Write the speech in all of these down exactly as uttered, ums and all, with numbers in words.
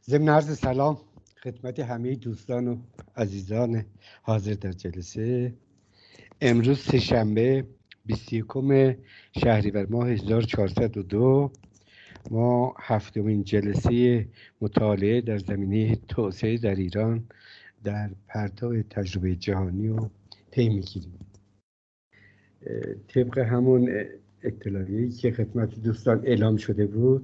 ضمن عرض سلام خدمت همه دوستان و عزیزان حاضر در جلسه. امروز سه‌شنبه بیست و یکم شهریور ماه هزار و چهارصد و دو ما هفتمین جلسه مطالعه در زمینه توسعه در ایران در پرتو تجربه جهانی رو طی می‌گیریم. طبق همون اطلاعیه‌ای که خدمت دوستان اعلام شده بود،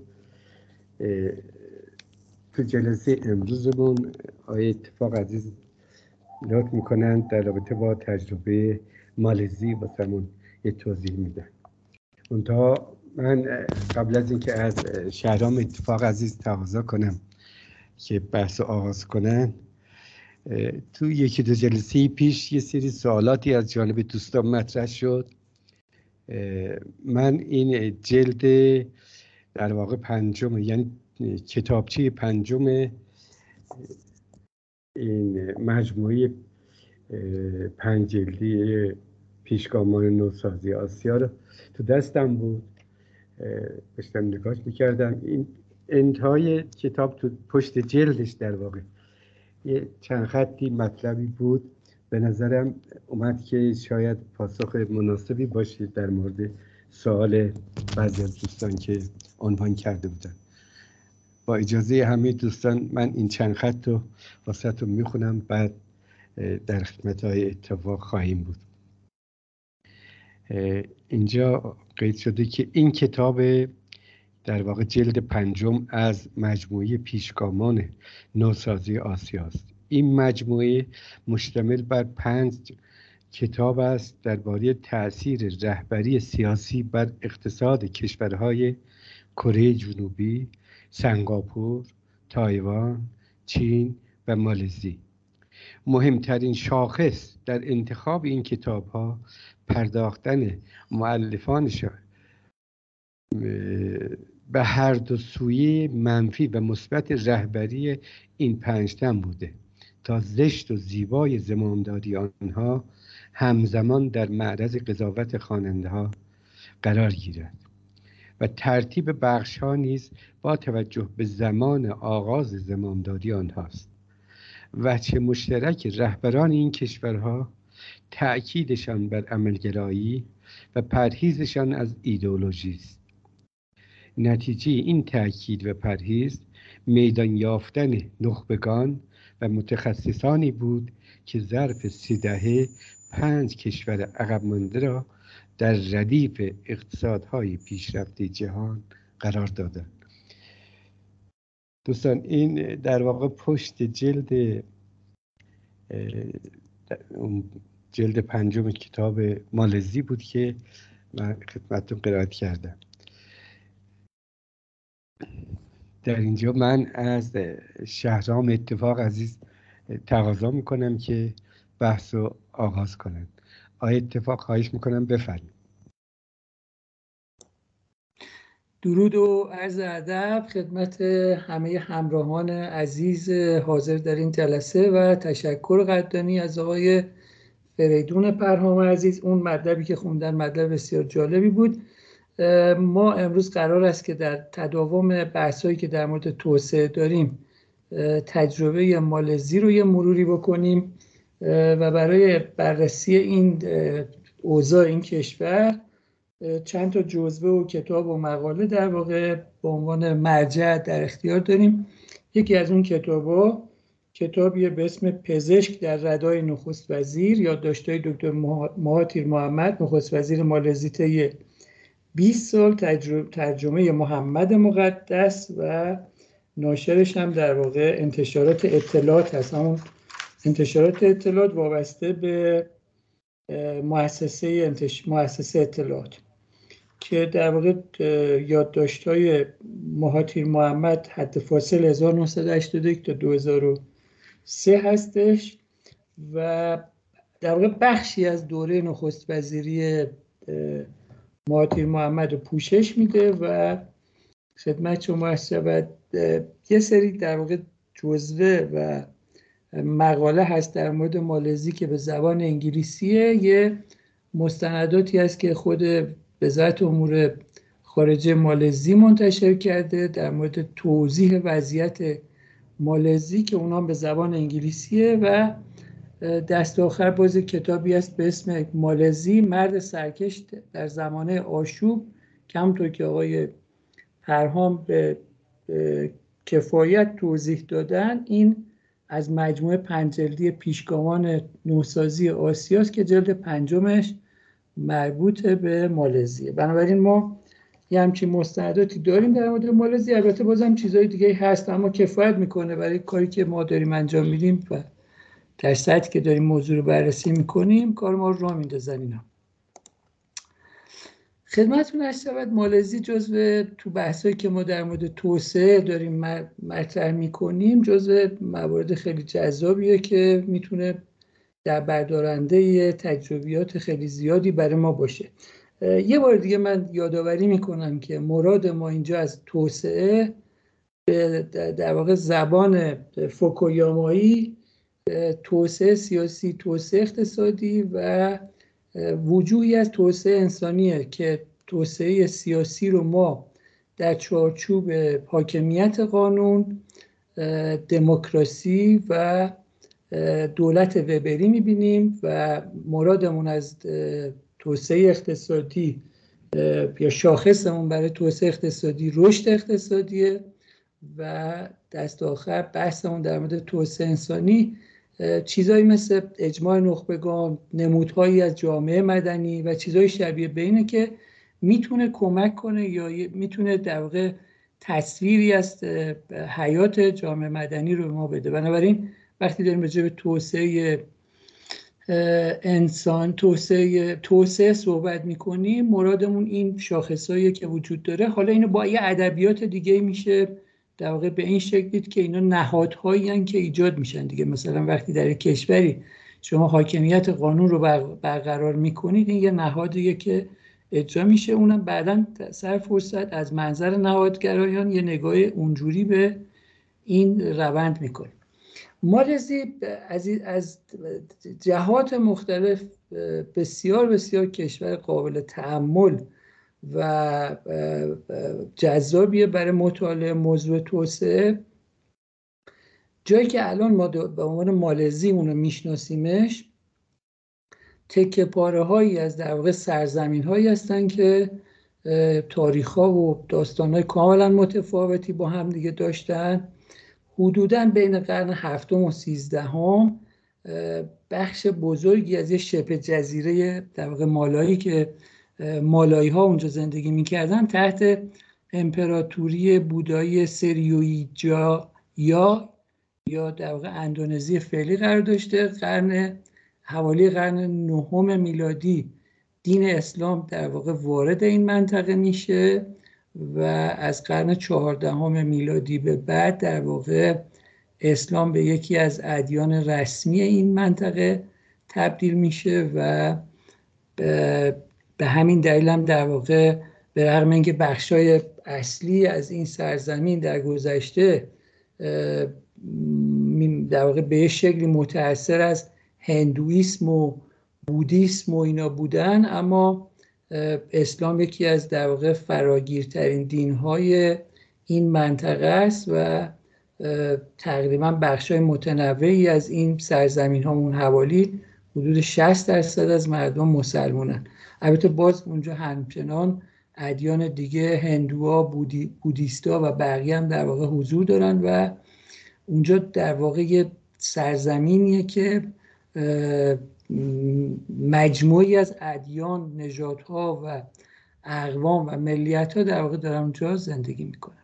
تو جلسه امروزمون آقای اتفاق عزیز نوت میکنن در رابطه با تجربه مالزی واسمون یه توضیح میدن. منتها من قبل از اینکه از شهرام اتفاق عزیز تقاضا کنم که بحث آغاز کنن، تو یکی دو جلسه پیش یه سری سوالاتی از جانب دوستان مطرح شد. من این جلد در واقع پنجم، یعنی کتابچه پنجم این مجموعه پنج جلدی پیشگامان نوسازی آسیا رو تو دستم بود، داشتم نگاش میکردم. این انتهای کتاب تو پشت جلدش در واقع یه چند خطی مطلبی بود، به نظرم اومد که شاید پاسخ مناسبی باشه در مورد سوال بعضی از دوستان که عنوان کرده بودن. با اجازه همه دوستان من این چند خط رو واسهتون میخونم، بعد در خدمت های اتفاق خواهیم بود. اینجا قید شده که این کتاب در واقع جلد پنجم از مجموعه پیشگامان نوسازی آسیا است. این مجموعه مشتمل بر پنج کتاب است درباره تأثیر رهبری سیاسی بر اقتصاد کشورهای کره جنوبی، سنگاپور، تایوان، چین و مالزی. مهمترین شاخص در انتخاب این کتاب‌ها پرداختن مؤلفانشان به هر دو سویه منفی و مثبت رهبری این پنج تن بوده تا زشت و زیبای زمامداری آنها همزمان در معرض قضاوت خواننده‌ها قرار گیرد و ترتیب بخش‌ها نیز با توجه به زمان آغاز زمامداری آنهاست. وجه مشترک رهبران این کشورها تأکیدشان بر عملگرایی و پرهیزشان از ایدئولوژی است. نتیجه این تأکید و پرهیز میدان یافتن نخبگان و متخصصانی بود که ظرف سی دهه پنج کشور عقب مانده را در ردیف اقتصادهای پیشرفته جهان قرار دادند. دوستان این در واقع پشت جلد جلد پنجم کتاب مالزی بود که من خدمتتون قرائت کردم. در اینجا من از شهرام اتفاق عزیز تقاضا میکنم که بحث رو آغاز کنند. آقای اتفاق خواهش میکنم بفرمایید. درود و عرض ادب خدمت همه همراهان عزیز حاضر در این جلسه و تشکر قدردانی از آقای فریدون پرهام عزیز. اون مطلبی که خوندن مطلب بسیار جالبی بود. ما امروز قرار است که در تداوم بحثایی که در مورد توسعه داریم تجربه مالزی رو یه مروری بکنیم و برای بررسی این اوضاع این کشور چند تا جزوه و کتاب و مقاله در واقع به عنوان مرجع در اختیار داریم. یکی از اون کتابا کتابیه به اسم پزشک در ردای نخست وزیر، یادداشت‌های دکتر مهاتیر محمد نخست وزیر مالزی طی بیست سال، ترجمه محمد مقدس و ناشرش هم در واقع انتشارات اطلاعات هست، همون انتشارات اطلاعات وابسته به مؤسسه انتش... مؤسسه اطلاعات که در واقع یادداشت‌های مهاتیر محمد حد فاصل هزار و نهصد و هشتاد و یک تا دو هزار و سه هستش و در واقع بخشی از دوره نخست وزیری مهاتیر محمد رو پوشش میده و خدمت شما عرض شود یه سری در واقع جزوه و مقاله هست در مورد مالزی که به زبان انگلیسیه. یه مستنداتی هست که خود وزارت امور خارجه مالزی منتشر کرده در مورد توضیح وضعیت مالزی که اونها به زبان انگلیسیه و دست آخر باز کتابی است به اسم مالزی مرد سرکش در زمانه آشوب که همونطور که آقای پرهام به کفایت توضیح دادن این از مجموعه پنج جلدی پیشگامان نوسازی آسیاست که جلد پنجمش مربوط به مالزیه. بنابراین ما یه همچین مستنداتی داریم در مورد مالزی. البته بازم چیزهای دیگه هست اما کفایت میکنه برای کاری که ما داریم انجام میدیم و در سطحی که داریم موضوع رو بررسی میکنیم کار ما رو راه میندازن اینا. خدمتتون عرض شود مالزی جزو تو بحثایی که ما در مورد توسعه داریم مطرح میکنیم جزو موارد خیلی جذابیه که میتونه در بردارنده تجربیات خیلی زیادی برای ما باشه. یه بار دیگه من یادآوری میکنم که مراد ما اینجا از توسعه در واقع زبان فوکویامایی توسعه سیاسی، توسعه اقتصادی و وجوهی از توسعه انسانیه که توسعه سیاسی رو ما در چارچوب حاکمیت قانون، دموکراسی و دولت وبری میبینیم و مرادمون از توسعه اقتصادی یا شاخصمون برای توسعه اقتصادی رشد اقتصادیه و دست آخر بحثمون در مورد توسعه انسانی چیزایی مثل اجماع نخبگان، نمودهایی از جامعه مدنی و چیزای شبیه به اینه که میتونه کمک کنه یا میتونه در واقع تصویری از حیات جامعه مدنی رو ما بده. بنابراین وقتی داریم راجع به توسعه انسان، توسعه توسعه صحبت میکنیم مرادمون این شاخصایی که وجود داره. حالا اینو با یه ادبیات دیگه میشه در واقع به این شکل دید که اینا نهادهایی هستند که ایجاد میشن دیگه. مثلا وقتی در کشوری شما حاکمیت قانون رو برقرار میکنید این یه نهادیه که اجرا میشه. اونم بعداً سر فرصت از منظر نهادگرایان یه نگاه اونجوری به این روند میکنه. مالزی از از جهات مختلف بسیار بسیار کشور قابل تأمل و جذابیه برای مطالعه موضوع توسعه. جایی که الان ما به عنوان مالزی اونو میشناسیمش تکه پاره هایی از در واقع سرزمین هایی هستن که تاریخ ها و داستان های کاملا متفاوتی با هم دیگه داشتن. حدوداً بین قرن هفتم و سیزدهم بخش بزرگی از یه شبه جزیره در واقع مالایی که مالایی ها اونجا زندگی میکردن تحت امپراتوری بودایی سریویجا یا یا در واقع اندونزی فعلی قرار داشته. قرن حوالی قرن نهم میلادی دین اسلام در واقع وارد این منطقه میشه و از قرن چهاردهم میلادی به بعد در واقع اسلام به یکی از ادیان رسمی این منطقه تبدیل میشه و به همین دلیل هم در واقع به رغم اینکه بخشای اصلی از این سرزمین در گذشته در واقع به شکلی متأثر از هندویسم و بودیسم و اینا بودن، اما اسلام یکی از در واقع فراگیرترین دینهای این منطقه است و تقریبا بخشای متنوعی از این سرزمین ها اون حوالی حدود شصت درصد از مردم مسلمانن. البته باز اونجا همچنان ادیان دیگه هندوها، بودی، بودیستا و بقیه هم در واقع حضور دارن و اونجا در واقع یه سرزمینیه که مجموعی از ادیان، نژادها و اقوام و ملیت‌ها در واقع دارن اونجا زندگی میکنن.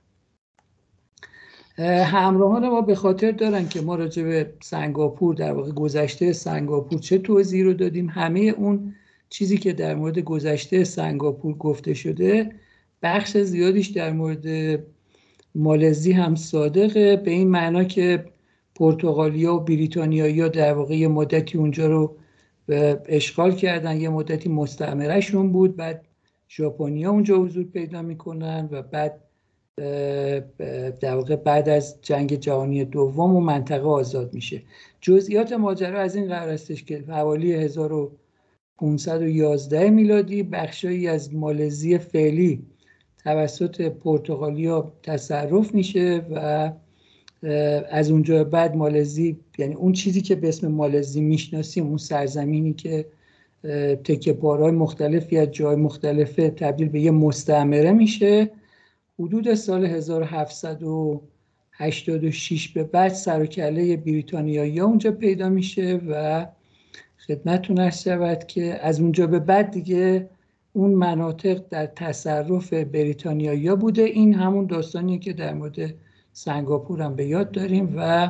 همراهان ما به خاطر دارن که ما راجع به سنگاپور در واقع گذشته سنگاپور چه توضیحی رو دادیم. همه اون چیزی که در مورد گذشته سنگاپور گفته شده بخش زیادیش در مورد مالزی هم صادقه، به این معنا که پرتغالیا و بریتانیایی‌ها در واقع یه مدتی اونجا رو اشغال کردن، یه مدتی مستعمرهشون بود، بعد ژاپنیا اونجا حضور پیدا میکنن و بعد در واقع بعد از جنگ جهانی دوم و منطقه آزاد میشه. جزئیات ماجرا از این قرار استش که حوالی هزار و پانصد و یازده میلادی بخشایی از مالزی فعلی توسط پرتغالیا تصرف میشه و از اونجا بعد مالزی، یعنی اون چیزی که به اسم مالزی میشناسیم، اون سرزمینی که تکه پارهای مختلفی از جای مختلف تبدیل به یه مستعمره میشه، حدود سال هزار و هفتصد و هشتاد و شش به بعد سر و کله بریتانیایی‌ها اونجا پیدا میشه و خدمتتون عرض شود که از اونجا به بعد دیگه اون مناطق در تصرف بریتانیایی‌ها بوده. این همون داستانیه که در مورد سنگاپور هم به یاد داریم و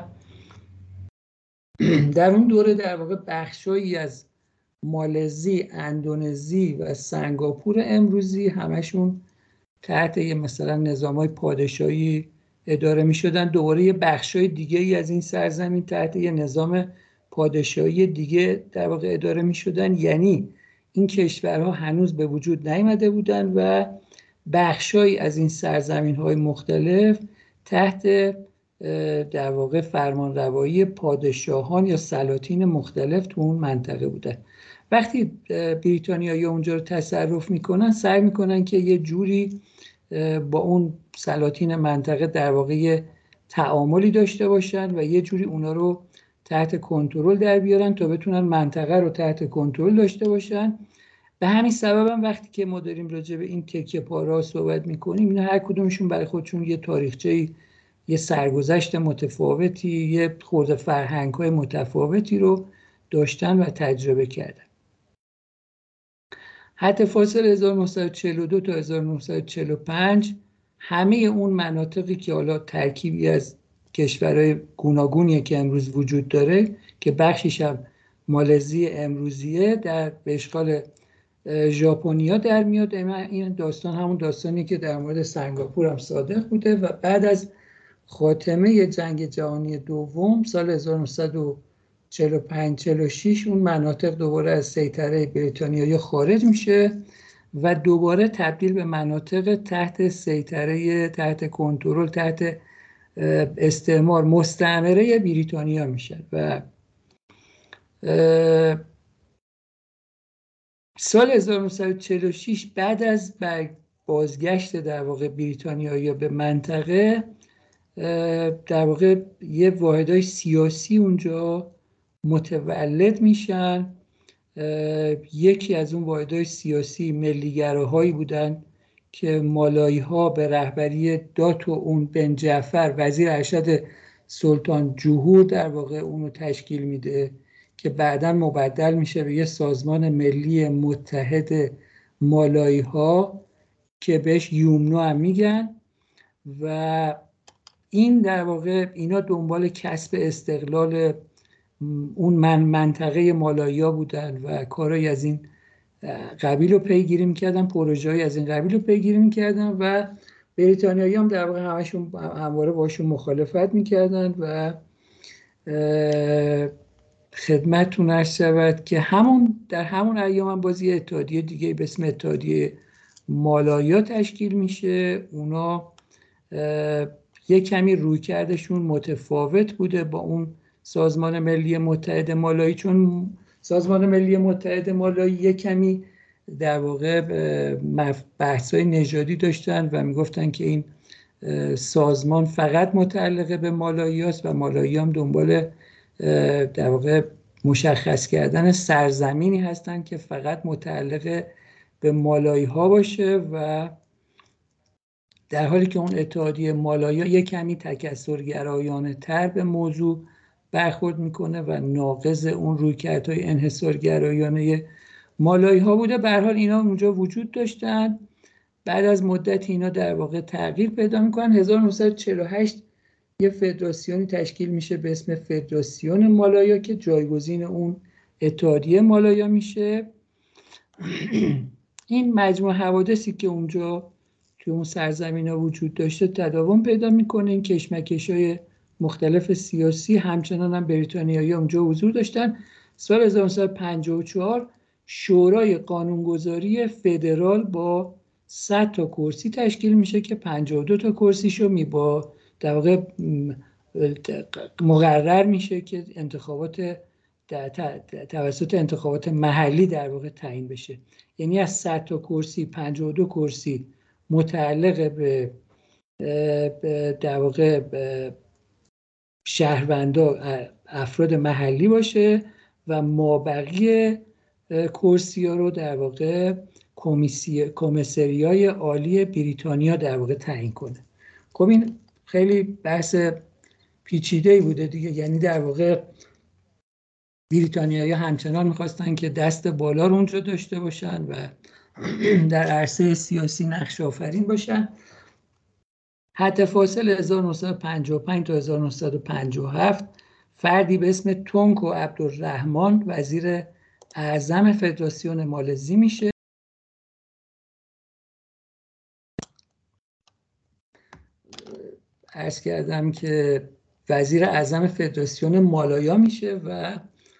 در اون دوره در واقع بخشایی از مالزی، اندونزی و سنگاپور امروزی همشون تحت یه مثلا نظام‌های پادشاهی اداره می‌شدن. دوباره یه بخشای دیگه ای از این سرزمین تحت یه نظام پادشاهی دیگه در واقع اداره می‌شدن. یعنی این کشورها هنوز به وجود نیامده بودن و بخشایی از این سرزمین‌های مختلف تحت در واقع فرمانروایی پادشاهان یا سلاطین مختلف تو اون منطقه بودن. وقتی بریتانیایی اونجا رو تصرف میکنن، سعی میکنن که یه جوری با اون سلاطین منطقه در واقع تعاملی داشته باشن و یه جوری اونا رو تحت کنترل در بیارن تا بتونن منطقه رو تحت کنترل داشته باشن. به همین سبب هم وقتی که ما داریم راجع به این تکیه پارها صحبت میکنیم، اینا هر کدومشون برای خودشون یه تاریخچه، یه سرگذشت متفاوتی، یه خورده فرهنگ‌های متفاوتی رو داشتن و تجربه کردن. حتی فاصل هزار و نهصد و چهل و دو تا هزار و نهصد و چهل و پنج همه اون مناطقی که حالا ترکیبی از کشورهای گوناگونیه که امروز وجود داره که بخشیش هم مالزی امروزیه در به اشغال ژاپنیا در میاد. این داستان همون داستانی که در مورد سنگاپور هم صادق بوده و بعد از خاتمه جنگ جهانی دوم سال هزار و نهصد و چهل و پنج چهل و شش اون مناطق دوباره از سیطره بریتانیایی خارج میشه و دوباره تبدیل به مناطق تحت سیطره، تحت کنترل، تحت استعمار، مستعمره بریتانیا میشه. و سال هزار و نهصد و چهل و شش بعد از بازگشت در واقع بریتانیایی به منطقه، در واقع یه واحدهای سیاسی اونجا متولد میشن. یکی از اون واحدهای سیاسی ملیگراهایی بودن که مالایی ها به رهبری داتو اون بن جعفر وزیر ارشد سلطان جوهور در واقع اونو تشکیل میده که بعداً مبدل میشه به یه سازمان ملی متحد مالایی ها که بهش یومنو هم میگن. و این در واقع اینا دنبال کسب استقلال اون من منطقه مالایی‌ها بودن و کارهای از این قبیل رو پیگیری میکردن، پروژه‌ای از این قبیل رو پیگیری میکردن و بریتانیایی هم در واقع همشون همواره باشون مخالفت میکردن. و خدمتتون عرض شود که همون در همون ایام هم بازی اتحادیه دیگه به اسم اتحادیه مالایی‌ها تشکیل میشه. اونا یک کمی رویکردشون متفاوت بوده با اون سازمان ملی متحد مالایی، چون سازمان ملی متحد مالایی یک کمی در واقع بحث‌های نژادی داشتن و میگفتن که این سازمان فقط متعلق به مالایی هست و مالایی هم دنبال در واقع مشخص کردن سرزمینی هستن که فقط متعلق به مالایی ها باشه، و در حالی که اون اتحادیه مالایی یک کمی تکثرگرایانه تر به موضوع برخورد میکنه و ناقض اون رویکردهای انحصارگرایانه مالایی ها بوده. به هر حال اینا اونجا وجود داشتن. بعد از مدت اینا در واقع تغییر پیدا میکنن. هزار و نهصد و چهل و هشت یه فدراسیونی تشکیل میشه به اسم فدراسیون مالایا که جایگزین اون اتحادیه مالایا میشه. این مجموع حوادثی که اونجا توی اون سرزمین ها وجود داشته تداوم پیدا میکنه. این کشمکش‌های مختلف سیاسی همچنان هم بریتانیایی اونجا حضور داشتن. سال هزار و نهصد و پنجاه و چهار شورای قانونگذاری فدرال با صد تا کرسی تشکیل میشه که پنجاه و دو تا کرسیشو می با در واقع مقرر میشه که انتخابات توسط انتخابات محلی در واقع تعیین بشه. یعنی از صد تا کرسی پنجاه و دو کرسی متعلق به در واقع شهروندا افراد محلی باشه و مابقی کرسی ها رو در واقع کمیسریای عالی بریتانیا در واقع تعیین کنه. خب این خیلی بحث پیچیده‌ای بوده دیگه، یعنی در واقع بریتانیایی همچنان میخواستن که دست بالا رو اونجا داشته باشن و در عرصه سیاسی نقش آفرین باشن. حد فاصل هزار و نهصد و پنجاه و پنج تا هزار و نهصد و پنجاه و هفت فردی به اسم تونکو عبدالرحمن وزیر اعظم فدراسیون مالزی میشه. عرض کردم که وزیر اعظم فدراسیون مالایا میشه و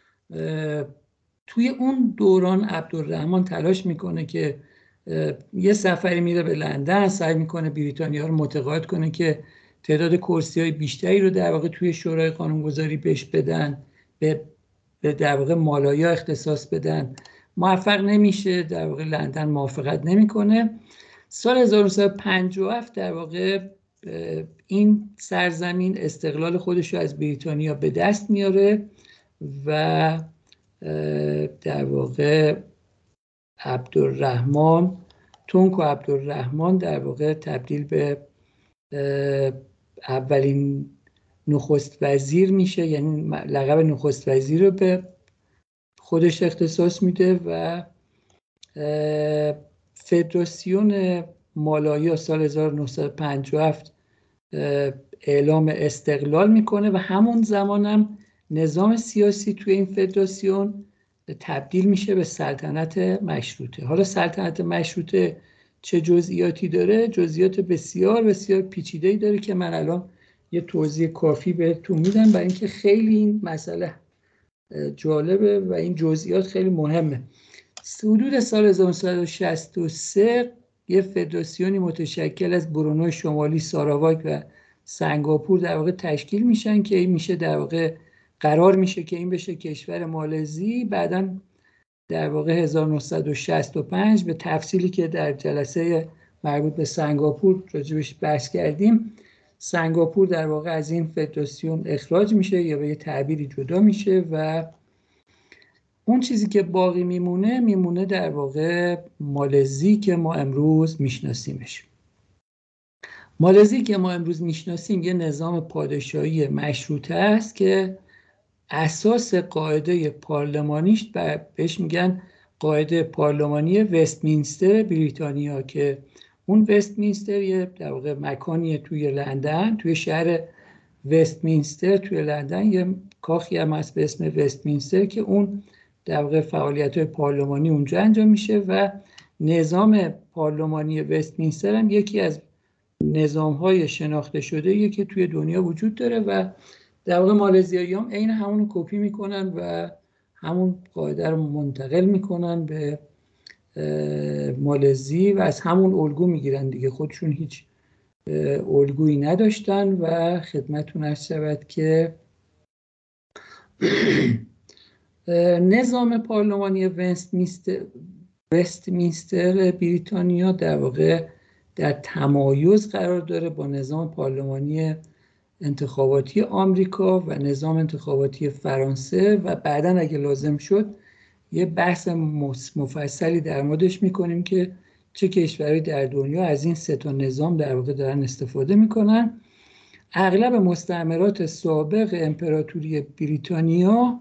توی اون دوران عبدالرحمن تلاش میکنه که یه سفری میره به لندن، سعی میکنه بریتانیا رو متقاعد کنه که تعداد کرسی‌های بیشتری رو در واقع توی شورای قانونگذاری بهش بدن، به در واقع مالایا اختصاص بدن. موفق نمیشه، در واقع لندن موافقت نمیکنه. سال هزار و نهصد و پنجاه و هفت در واقع این سرزمین استقلال خودش رو از بریتانیا به دست میاره و در واقع عبدالرحمن تونکو عبدالرحمن در واقع تبدیل به اولین نخست وزیر میشه، یعنی لقب نخست وزیر رو به خودش اختصاص میده و فدراسیون مالایا سال هزار و نهصد و پنجاه و هفت اعلام استقلال میکنه و همون زمان هم نظام سیاسی توی این فدراسیون تبدیل میشه به سلطنت مشروطه. حالا سلطنت مشروطه چه جزئیاتی داره؟ جزئیات بسیار بسیار پیچیده‌ای داره که من الان یه توضیح کافی بهتون میدم، برای اینکه خیلی این مسئله جالبه و این جزئیات خیلی مهمه. حدود سال هزار و نهصد و شصت و سه یه فدراسیونی متشکل از برونوی شمالی، ساراواک و سنگاپور در واقع تشکیل میشن که این میشه در واقع قرار میشه که این بشه کشور مالزی. بعداً در واقع هزار و نهصد و شصت و پنج به تفصیلی که در جلسه مربوط به سنگاپور راجبش بحث کردیم، سنگاپور در واقع از این فدراسیون اخراج میشه یا به یه تعبیری جدا میشه و اون چیزی که باقی میمونه میمونه در واقع مالزی که ما امروز میشناسیمش. مالزی که ما امروز میشناسیم یه نظام پادشاهی مشروطه است که اساس قاعده پارلمانیش بهش میگن قاعده پارلمانی وستمینستر بریتانیا، که اون وستمینستر یه در واقع مکانیه توی لندن، توی شهر وستمینستر توی لندن یه کاخی هم هست به اسم وستمینستر که اون در واقع فعالیت‌های پارلمانی اونجا انجام میشه و نظام پارلمانی وستمینستر هم یکی از نظام‌های شناخته شده که توی دنیا وجود داره و در واقع مالزیایی هم عین همون رو کپی میکنن و همون قاعده رو منتقل میکنن به مالزی و از همون الگو میگیرن دیگه، خودشون هیچ الگویی نداشتن. و خدمتتون عرض شود که نظام پارلمانی وستمینستر وستمینستر بریتانیا در واقع در تمایز قرار داره با نظام پارلمانی انتخاباتی آمریکا و نظام انتخاباتی فرانسه و بعداً اگه لازم شد یه بحث مفصلی در موردش میکنیم که چه کشورهایی در دنیا از این سه تا نظام در واقع دارن استفاده میکنن. اغلب مستعمرات سابق امپراتوری بریتانیا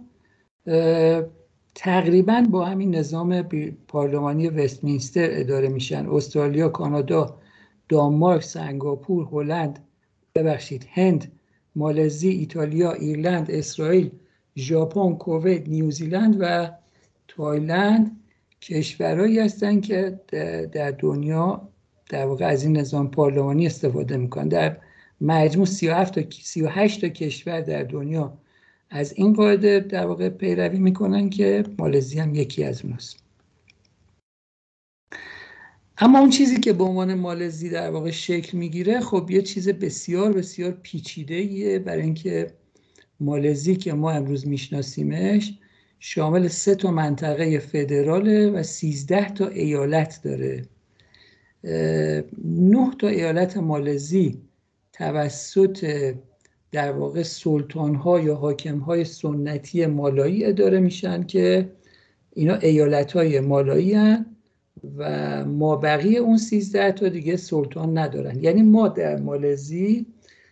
تقریباً با همین نظام پارلمانی وستمینستر اداره میشن. استرالیا، کانادا، دانمارک، سنگاپور، هلند، ببخشید هند، مالزی، ایتالیا، ایرلند، اسرائیل، ژاپن، کویت، نیوزیلند و تایلند کشورهایی هستند که در دنیا در واقع از این نظام پارلمانی استفاده میکنن. در مجموع سی و هفت تا سی و هشت تا کشور در دنیا از این قاعده در واقع پیروی میکنن که مالزی هم یکی از اوناست. اما اون چیزی که به عنوان مالزی در واقع شکل میگیره خب یه چیز بسیار بسیار پیچیده‌ایه، برای اینکه مالزی که ما امروز میشناسیمش شامل سه تا منطقه فدراله و سیزده تا ایالت داره. نه تا ایالت مالزی توسط در واقع سلطان ها یا حاکم های سنتی مالایی اداره میشن که اینا ایالت های مالایی هن و ما بقیه اون سیزده تا دیگه سلطان ندارن. یعنی ما در مالزی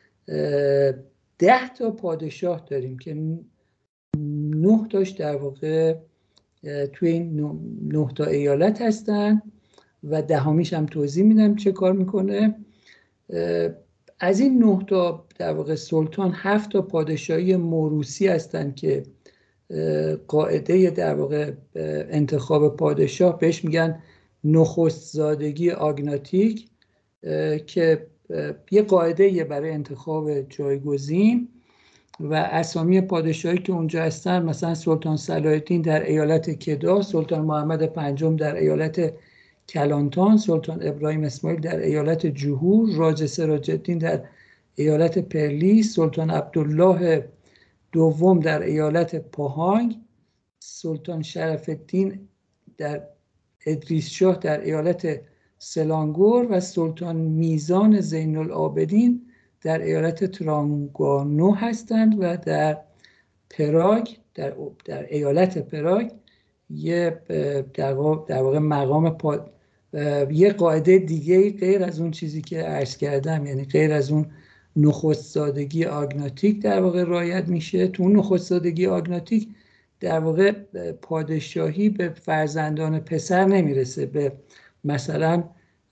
ده تا پادشاه داریم که نه تاش در واقع توی این نه تا ایالت هستن و دهمیش هم توضیح میدم چه کار میکنه. از این نه تا در واقع سلطان هفت تا پادشاهی موروثی هستن که قاعده در واقع انتخاب پادشاه بهش میگن نخست زادگی آگناتیک که یه قاعده برای انتخاب جایگزین و اسامی پادشاهی که اونجا هستن مثلا سلطان صلاح الدین در ایالت کدا، سلطان محمد پنجم در ایالت کلانتان، سلطان ابراهیم اسماعیل در ایالت جهور، راجه سراج الدین در ایالت پرلیس، سلطان عبدالله دوم در ایالت پاهانگ، سلطان شرف الدین در ادریس شاه در ایالت سلانگور و سلطان میزان زین العابدین در ایالت ترانگانو هستند و در پراگ در, در ایالت پراگ یه در واقع مقام پا یه قاعده دیگه غیر از اون چیزی که عرض کردم، یعنی غیر از اون نخست زادگی آگناتیک در واقع رعایت میشه. تو اون نخست زادگی آگناتیک در واقع پادشاهی به فرزندان پسر نمیرسه، به مثلا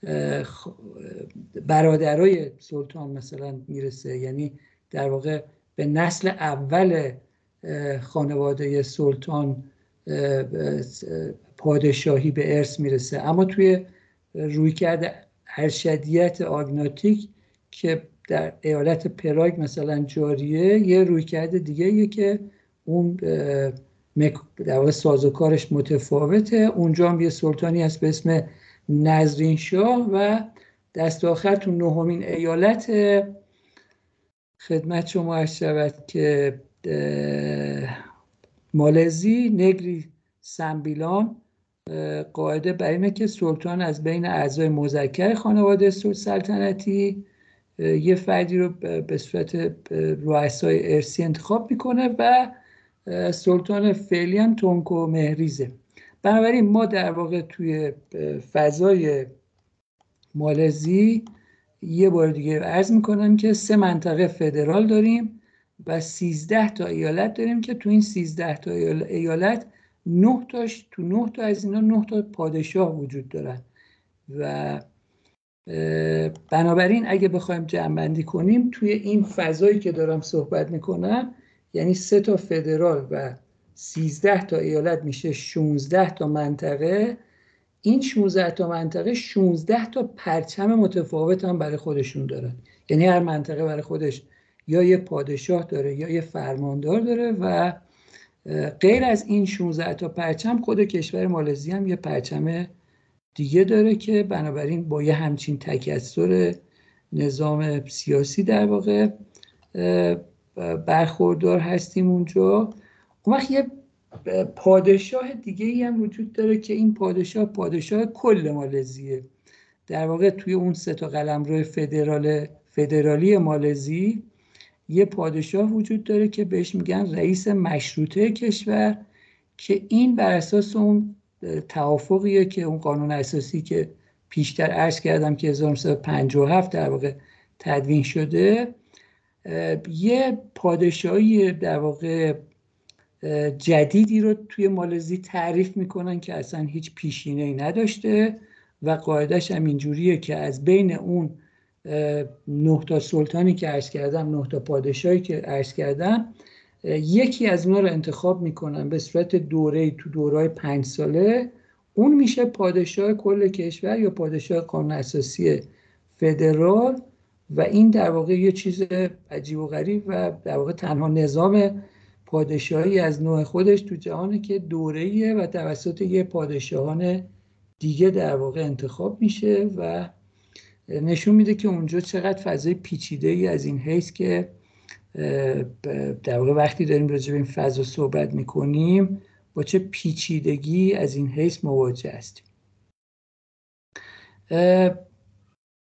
برادرای سلطان مثلا میرسه، یعنی در واقع به نسل اول خانواده سلطان پادشاهی به ارث میرسه. اما توی رویکرد ارشدیت آگناتیک که در ایالت پراگ مثلا جاریه، یه رویکرد دیگه یه که اون در واقع سازوکارش متفاوته. اونجا هم یه سلطانی هست به اسم نظرین شاه و دست آخر تو نهمین ایالت خدمت شما عرض شود که مالزی نگری سمبیلان قاعده بر اینه که سلطان از بین اعضای مذکر خانواده سلطنتی یه فردی رو به صورت رؤسای ارثی انتخاب میکنه و سلطان فعلی هم تونکو مهریزه. بنابراین ما در واقع توی فضای مالزی یه بار دیگه عرض میکنم که سه منطقه فدرال داریم و سیزده تا ایالت داریم که تو این سیزده تا ایالت نه تاش تو نه تا از اینا نه تا پادشاه وجود دارن و بنابراین اگه بخوایم جمع‌بندی کنیم توی این فضایی که دارم صحبت میکنم، یعنی سه تا فدرال و سیزده تا ایالت میشه شانزده تا منطقه. این شانزده تا منطقه شانزده تا پرچم متفاوت هم برای خودشون دارن، یعنی هر منطقه برای خودش یا یه پادشاه داره یا یه فرماندار داره و غیر از این شانزده تا پرچم خود کشور مالزی هم یه پرچم دیگه داره که بنابراین با یه همچین تکثر نظام سیاسی در واقع برخوردار هستیم اونجا. اون وقت یه پادشاه دیگه ای هم وجود داره که این پادشاه پادشاه کل مالزیه. در واقع توی اون سه تا قلمرو فدرال فدرالی مالزی یه پادشاه وجود داره که بهش میگن رئیس مشروطه کشور، که این بر اساس اون توافقیه که اون قانون اساسی که پیشتر عرض کردم که هزار و نهصد و پنجاه و هفت در واقع تدوین شده، یه پادشاهی در واقع جدیدی رو توی مالزی تعریف میکنن که اصلا هیچ پیشینه‌ای نداشته و قاعدش هم اینجوریه که از بین اون نه تا سلطانی که عرض کردم، نه تا پادشاهی که عرض کردم، یکی از اونها رو انتخاب میکنن به صورت دوره تو دورهای پنج ساله. اون میشه پادشاه کل کشور یا پادشاه قانون اساسی فدرال و این در واقع یه چیز عجیب و غریب و در واقع تنها نظام پادشاهی از نوع خودش تو جهانه که دوره‌ایه و توسط یه پادشاهان دیگه در واقع انتخاب میشه و نشون میده که اونجا چقدر فضای پیچیده‌ای از این حیث که در واقع وقتی داریم راجع به این فضا صحبت میکنیم با چه پیچیدگی از این حیث مواجه هستیم.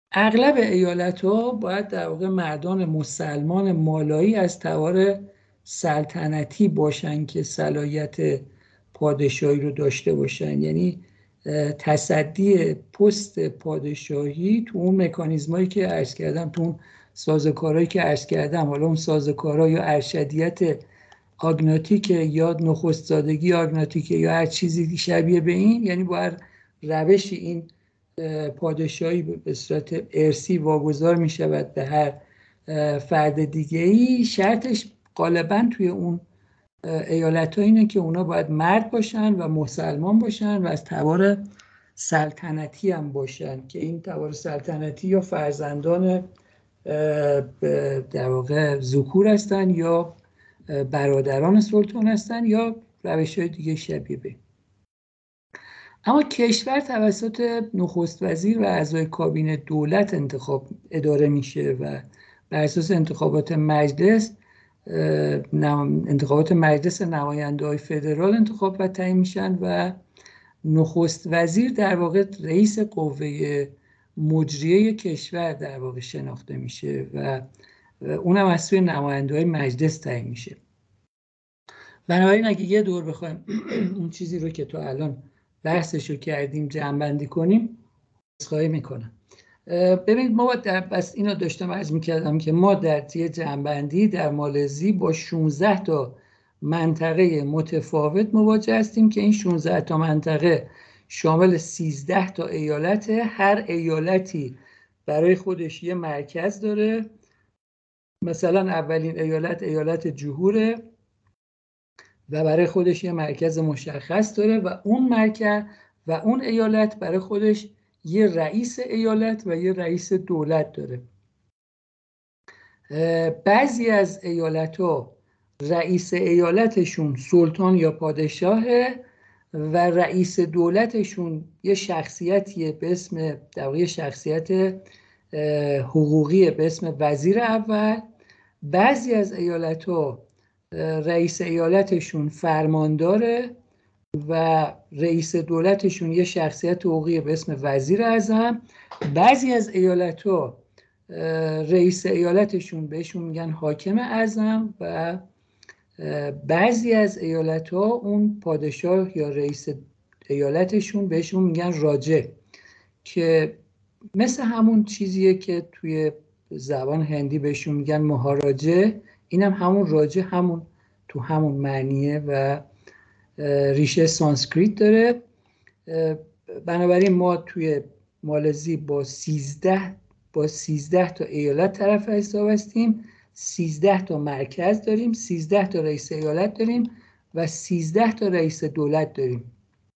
اغلب ایالت‌ها باید در واقع مردان مسلمان مالایی از توار سلطنتی باشن که صلاحیت پادشاهی رو داشته باشن. یعنی تصدی پست پادشاهی تو اون مکانیزمایی که عرض کردم، تو اون سازوکارهایی که عرض کردم، حالا اون سازوکارها یا ارشدیت آگناتیک یا نخستزادگی آگناتیک یا هر چیزی شبیه به این، یعنی باید روش این پادشاهی به صورت ارثی واگذار می شود به هر فرد دیگه ای. شرطش غالبا توی اون ایالت ها اینه که اونا باید مرد باشن و مسلمان باشن و از تبار سلطنتی هم باشن، که این تبار سلطنتی یا فرزندان در واقع ذکور هستن یا برادران سلطان هستن یا روش های دیگه شبیه به. اما کشور توسط نخست وزیر و اعضای کابینه دولت انتخاب اداره میشه و بر اساس انتخابات مجلس انتخابات مجلس نماینده‌های فدرال انتخاب و تعیین میشن و نخست وزیر در واقع رئیس قوه مجریه کشور در واقع شناخته میشه و اونم از سوی نماینده‌های مجلس تعیین میشه. بنابراین اگه یه دور بخوایم اون چیزی رو که تو الان بحثشو کردیم جمع‌بندی کنیم، خواهی میکنم. ببینید ما در بس اینو داشتم عرض میکردم که ما در یه جمع‌بندی در مالزی با شانزده تا منطقه متفاوت مواجه هستیم که این شانزده تا منطقه شامل سیزده تا ایالت، هر ایالتی برای خودش یه مرکز داره. مثلا اولین ایالت ایالت جوهره و برای خودش یه مرکز مشخص داره و اون مرکز و اون ایالت برای خودش یه رئیس ایالت و یه رئیس دولت داره. بعضی از ایالت‌ها رئیس ایالتشون سلطان یا پادشاهه و رئیس دولتشون یه شخصیتیه به اسم در واقع شخصیت حقوقی به اسم وزیر اول. بعضی از ایالت‌ها رئیس ایالتشون فرمانداره و رئیس دولتشون یه شخصیت حقوقی به اسم وزیر اعظم. بعضی از ایالت‌ها رئیس ایالتشون بهشون میگن حاکم اعظم و بعضی از ایالت‌ها اون پادشاه یا رئیس ایالتشون بهشون میگن راجع، که مثل همون چیزیه که توی زبان هندی بهشون میگن مهاراجه. اینم هم همون راجع همون تو همون معنیه و ریشه سانسکریت داره. بنابراین ما توی مالزی با سیزده با سیزده تا ایالت طرف حساب هستیم، سیزده تا مرکز داریم، سیزده تا رئیس ایالت داریم و سیزده تا رئیس دولت داریم.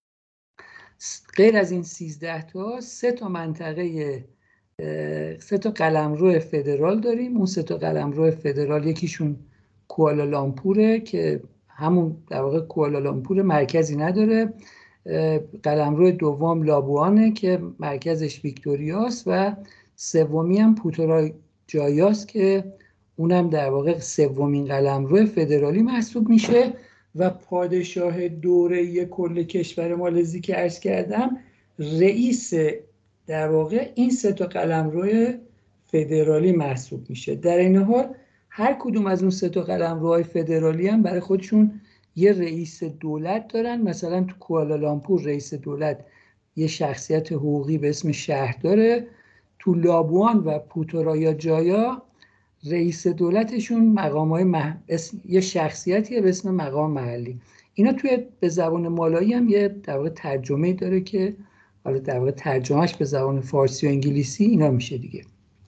غیر از این سیزده تا سه تا منطقه سه تا قلمرو فدرال داریم. اون سه تا قلمرو فدرال یکیشون کوالالامپوره که همون در واقع کوالالامپور مرکزی نداره. قلمرو دوم لابوانه که مرکزش ویکتوریاست و سومی هم پوتراجایاست که اونم در واقع سومین قلمرو فدرالی محسوب میشه و پادشاه دوره کل کشور مالزی که عرض کردم رئیس در واقع این سه تا قلمرو فدرالی محسوب میشه. در این حال هر کدوم از اون سه تا قلمروهای فدرالی هم برای خودشون یه رئیس دولت دارن. مثلا تو کوالالامپور رئیس دولت یه شخصیت حقوقی به اسم شهرداره. تو لابوان و پوتراجایا رئیس دولتشون مقامای مح... اسم... یه شخصیتیه به اسم مقام محلی. اینا توی به زبان مالایی هم یه در واقع ترجمه داره که حالا در واقع ترجمهش به زبان فارسی و انگلیسی اینا میشه دیگه.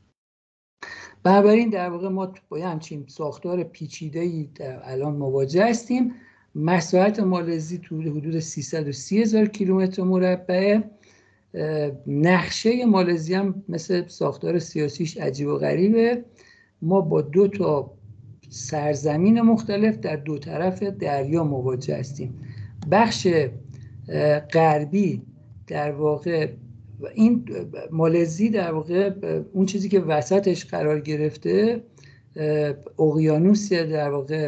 بنابراین در واقع ما با همچین ساختار پیچیده‌ای الان مواجه هستیم. مساحت مالزی تو حدود سیصد و سی هزار کیلومتر مربع. نقشه مالزی هم مثل ساختار سیاسیش عجیب و غریبه. ما با دو تا سرزمین مختلف در دو طرف دریا مواجه هستیم. بخش غربی در واقع این مالزی در واقع اون چیزی که وسطش قرار گرفته اقیانوسیه در واقع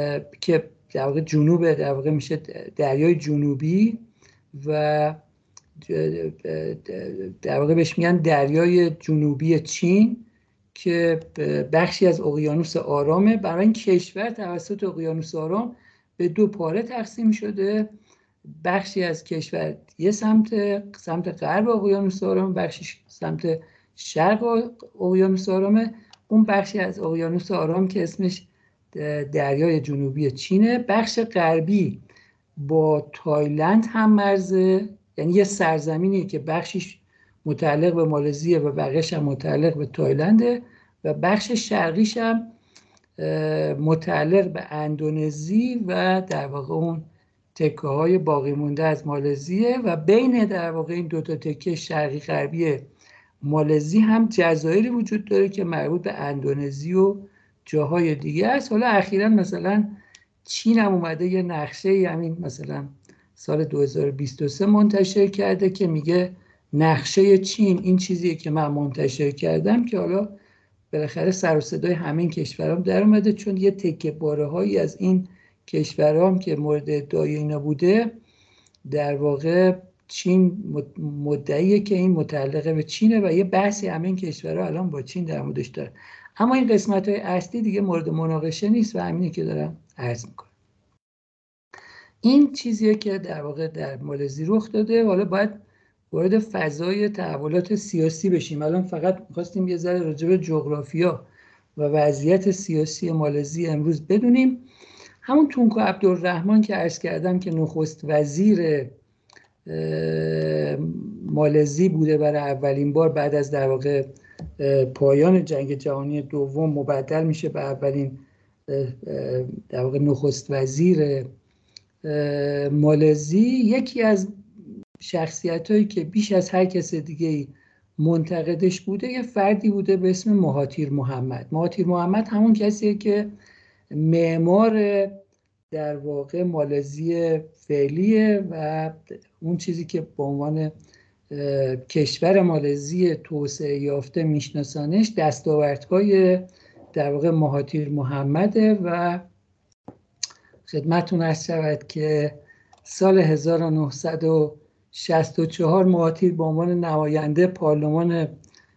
که در واقع جنوب در واقع میشه دریای جنوبی و در واقع بهش میگن دریای جنوبی چین که بخشی از اقیانوس آرامه. برای این کشور توسط اقیانوس آرام به دو پاره تقسیم شده. بخشی از کشور یه سمت سمت غرب اقیانوس آرام، بخشی سمت شرق اقیانوس آرامه. اون بخشی از اقیانوس آرام که اسمش دریای جنوبی چینه. بخش غربی با تایلند هم مرزه، یعنی یه سرزمینی که بخشش متعلق به مالزیه و بقیش هم متعلق به تایلنده و بخش شرقیش هم متعلق به اندونزی و در واقع اون تکه های باقی مونده از مالزیه و بین در واقع این دو تا تکه شرقی غربی مالزی هم جزایری وجود داره که مربوط به اندونزی و جاهای دیگه است. حالا اخیراً مثلا چین هم اومده یه نقشه، همین مثلا سال دو هزار و بیست و سه منتشر کرده که میگه نقشه چین این چیزیه که من منتشر کردم، که حالا بالاخره سر و صدای همین کشورام در اومده، چون یه تکه باره هایی از این کشورام که مورد ادعای اینا بوده در واقع چین مدعیه که این متعلقه به چینه و یه بحثی همین کشورها الان با چین در موردش داره. اما این قسمت های اصلی دیگه مورد مناقشه نیست و همینه که دارم عرض میکنم. این چیزیه که در واقع در مالزی رخ داده. حالا باید وارد فضای تحولات سیاسی بشیم. الان فقط می‌خواستیم یه ذره راجع به جغرافیا و وضعیت سیاسی مالزی امروز بدونیم. همون تونکو عبدالرحمن که عرض کردم که نخست وزیر مالزی بوده برای اولین بار بعد از در واقع پایان جنگ جهانی دوم، مبدل میشه به اولین در واقع نخست وزیر مالزی. یکی از شخصیتایی که بیش از هر کس دیگه منتقدش بوده یه فردی بوده به اسم مهاتیر محمد. مهاتیر محمد همون کسیه که معمار در واقع مالزی فعلیه و اون چیزی که به عنوان کشور مالزی توسعه یافته میشناسانش دستاوردهای در واقع مهاتیر محمده. و خدمتتون عرض شود که سال هزار و نهصد و شصت و چهار مهاتیر به عنوان نماینده پارلمان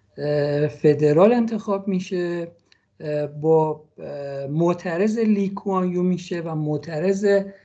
فدرال انتخاب میشه، با معترض لی کوان یو میشه و معترض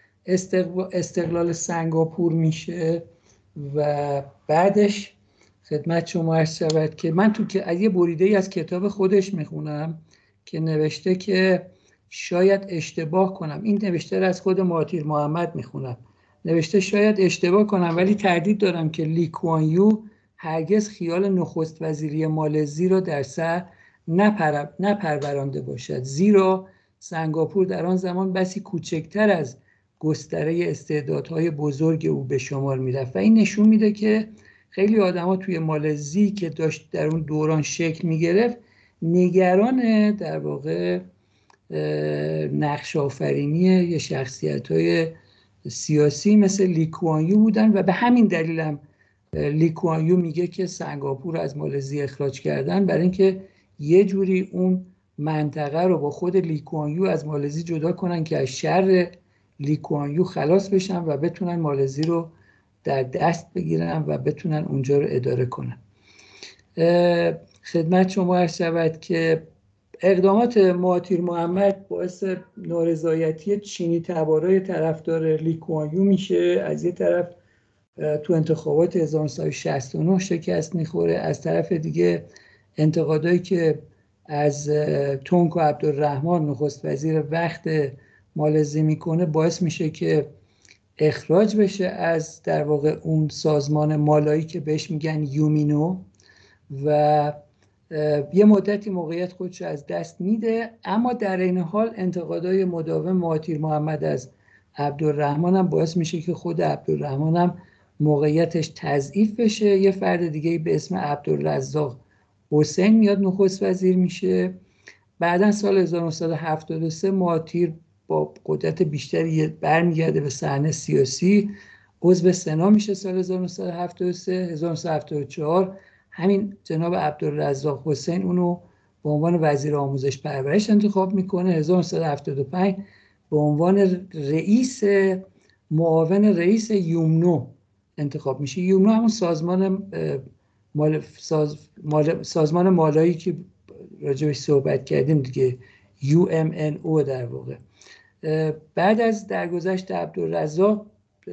استقلال سنگاپور میشه. و بعدش خدمت شما عرض شود که من تو که یه بریده‌ای از کتاب خودش میخونم که نوشته که شاید اشتباه کنم، این نوشته رو از خود مهاتیر محمد میخونم، نوشته شاید اشتباه کنم ولی تردید دارم که لی کوان یو هرگز خیال نخست وزیری مالزی را در سر نپر... نپرورانده باشد، زیرا سنگاپور در آن زمان بسی کوچکتر از گستره استعدادهای بزرگ او به شمار میرفت. و این نشون میده که خیلی آدما توی مالزی که داشت در اون دوران شکل میگرفت نگران در واقع نقش آفرینی یه شخصیت‌های سیاسی مثل لی کوان یو بودن و به همین دلیل هم لی کوان یو میگه که سنگاپور از مالزی اخراج کردن برای اینکه یه جوری اون منطقه رو با خود لی کوان یو از مالزی جدا کنن که از شر لی کوان یو خلاص بشن و بتونن مالزی رو در دست بگیرن و بتونن اونجا رو اداره کنن. خدمت شما عرض شود که اقدامات مهاتیر محمد باعث نارضایتی چینی تبارای طرفدار لی کوان یو میشه. از یه طرف تو انتخابات هزار و نهصد و شصت و نه شکست میخوره، از طرف دیگه انتقادایی که از تونکو عبدالرحمن نخست وزیر وقت مالزی میکنه باعث میشه که اخراج بشه از در واقع اون سازمان مالایی که بهش میگن یومینو و یه مدتی موقعیت خودش از دست میده. اما در این حال انتقادهای مداوم مهاتیر محمد از عبدالرحمن هم باعث میشه که خود عبدالرحمن هم موقعیتش تضعیف بشه. یه فرد دیگه به اسم عبدالرزاق حسین میاد نخست وزیر میشه. بعدن سال هزار و نهصد و هفتاد و سه مهاتیر با قدرت بیشتری برمیگرده به صحنه سیاسی، عضو سنا میشه سال هزار و نهصد و هفتاد و سه. هزار و نهصد و هفتاد و چهار همین جناب عبدالرزاق حسین اونو به عنوان وزیر آموزش پرورش انتخاب میکنه. هزار و نهصد و هفتاد و پنج به عنوان رئیس معاون رئیس یومنو انتخاب میشه. یومنو همون سازمان مال ساز مال سازمان مالایی که راجعش صحبت کردیم دیگه، یو ام ان او در واقع. بعد از درگذشت عبدالرزاق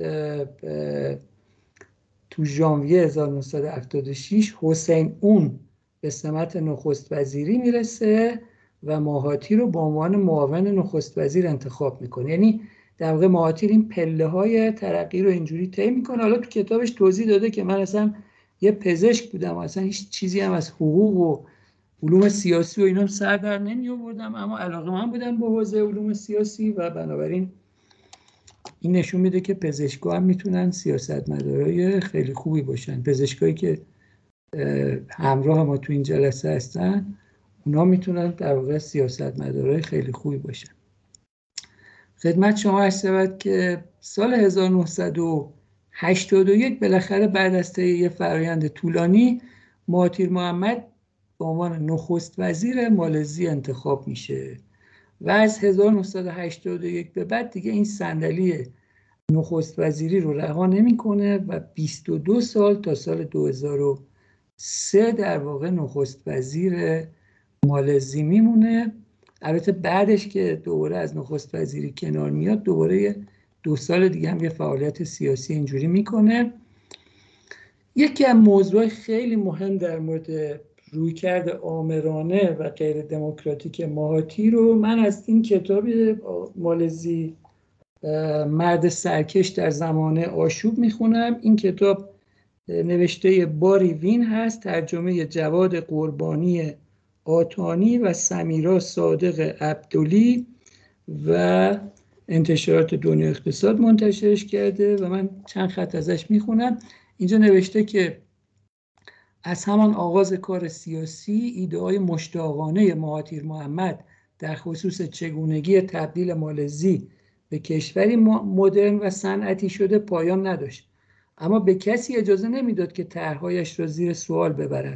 تو ژانویه هزار و نهصد و هفتاد و شش حسین اون به سمت نخست وزیری میرسه و ماهاتی رو به عنوان معاون نخست وزیر انتخاب میکنه. یعنی در واقع ماهاتی این پله های ترقی رو اینجوری طی میکنه. حالا تو کتابش توضیح داده که من اصلا یه پزشک بودم، اصلا هیچ چیزی هم از حقوق و علوم سیاسی و اینا سر در نمی آوردم، اما علاقه من بودم به حوزه علوم سیاسی و بنابراین این نشون میده که پزشکا هم میتونن سیاستمدارای خیلی خوبی باشن. پزشکایی که همراه ما تو این جلسه هستن اونا میتونن در واقع سیاستمدارای خیلی خوبی باشن. خدمت شما عرض شود که سال هزار و نهصد و هشتاد و یک بالاخره بعد از طی یه فرآیند طولانی مهاتیر محمد به عنوان نخست وزیر مالزی انتخاب میشه و از هزار و نهصد و هشتاد و یک به بعد دیگه این صندلی نخست وزیری رو رها نمیکنه و بیست و دو سال تا سال دو هزار و سه در واقع نخست وزیر مالزی میمونه. البته بعدش که دوباره از نخست وزیری کنار میاد دوباره دو سال دیگه هم یه فعالیت سیاسی اینجوری میکنه. یکی از موضوع خیلی مهم در مورد رویکرد آمرانه و غیر دموکراتیک ماهاتی رو من از این کتاب مالزی مرد سرکش در زمان آشوب میخونم. این کتاب نوشته باری وین هست، ترجمه جواد قربانی آتانی و سمیرا صادق عبدلی و انتشارات دنیا اقتصاد منتشرش کرده و من چند خط ازش میخونم. اینجا نوشته که از همان آغاز کار سیاسی ایده‌های مشتاقانه مهاتیر محمد در خصوص چگونگی تبدیل مالزی به کشوری مدرن و صنعتی شده پایان نداشت، اما به کسی اجازه نمیداد که طرح‌هایش را زیر سوال ببرد.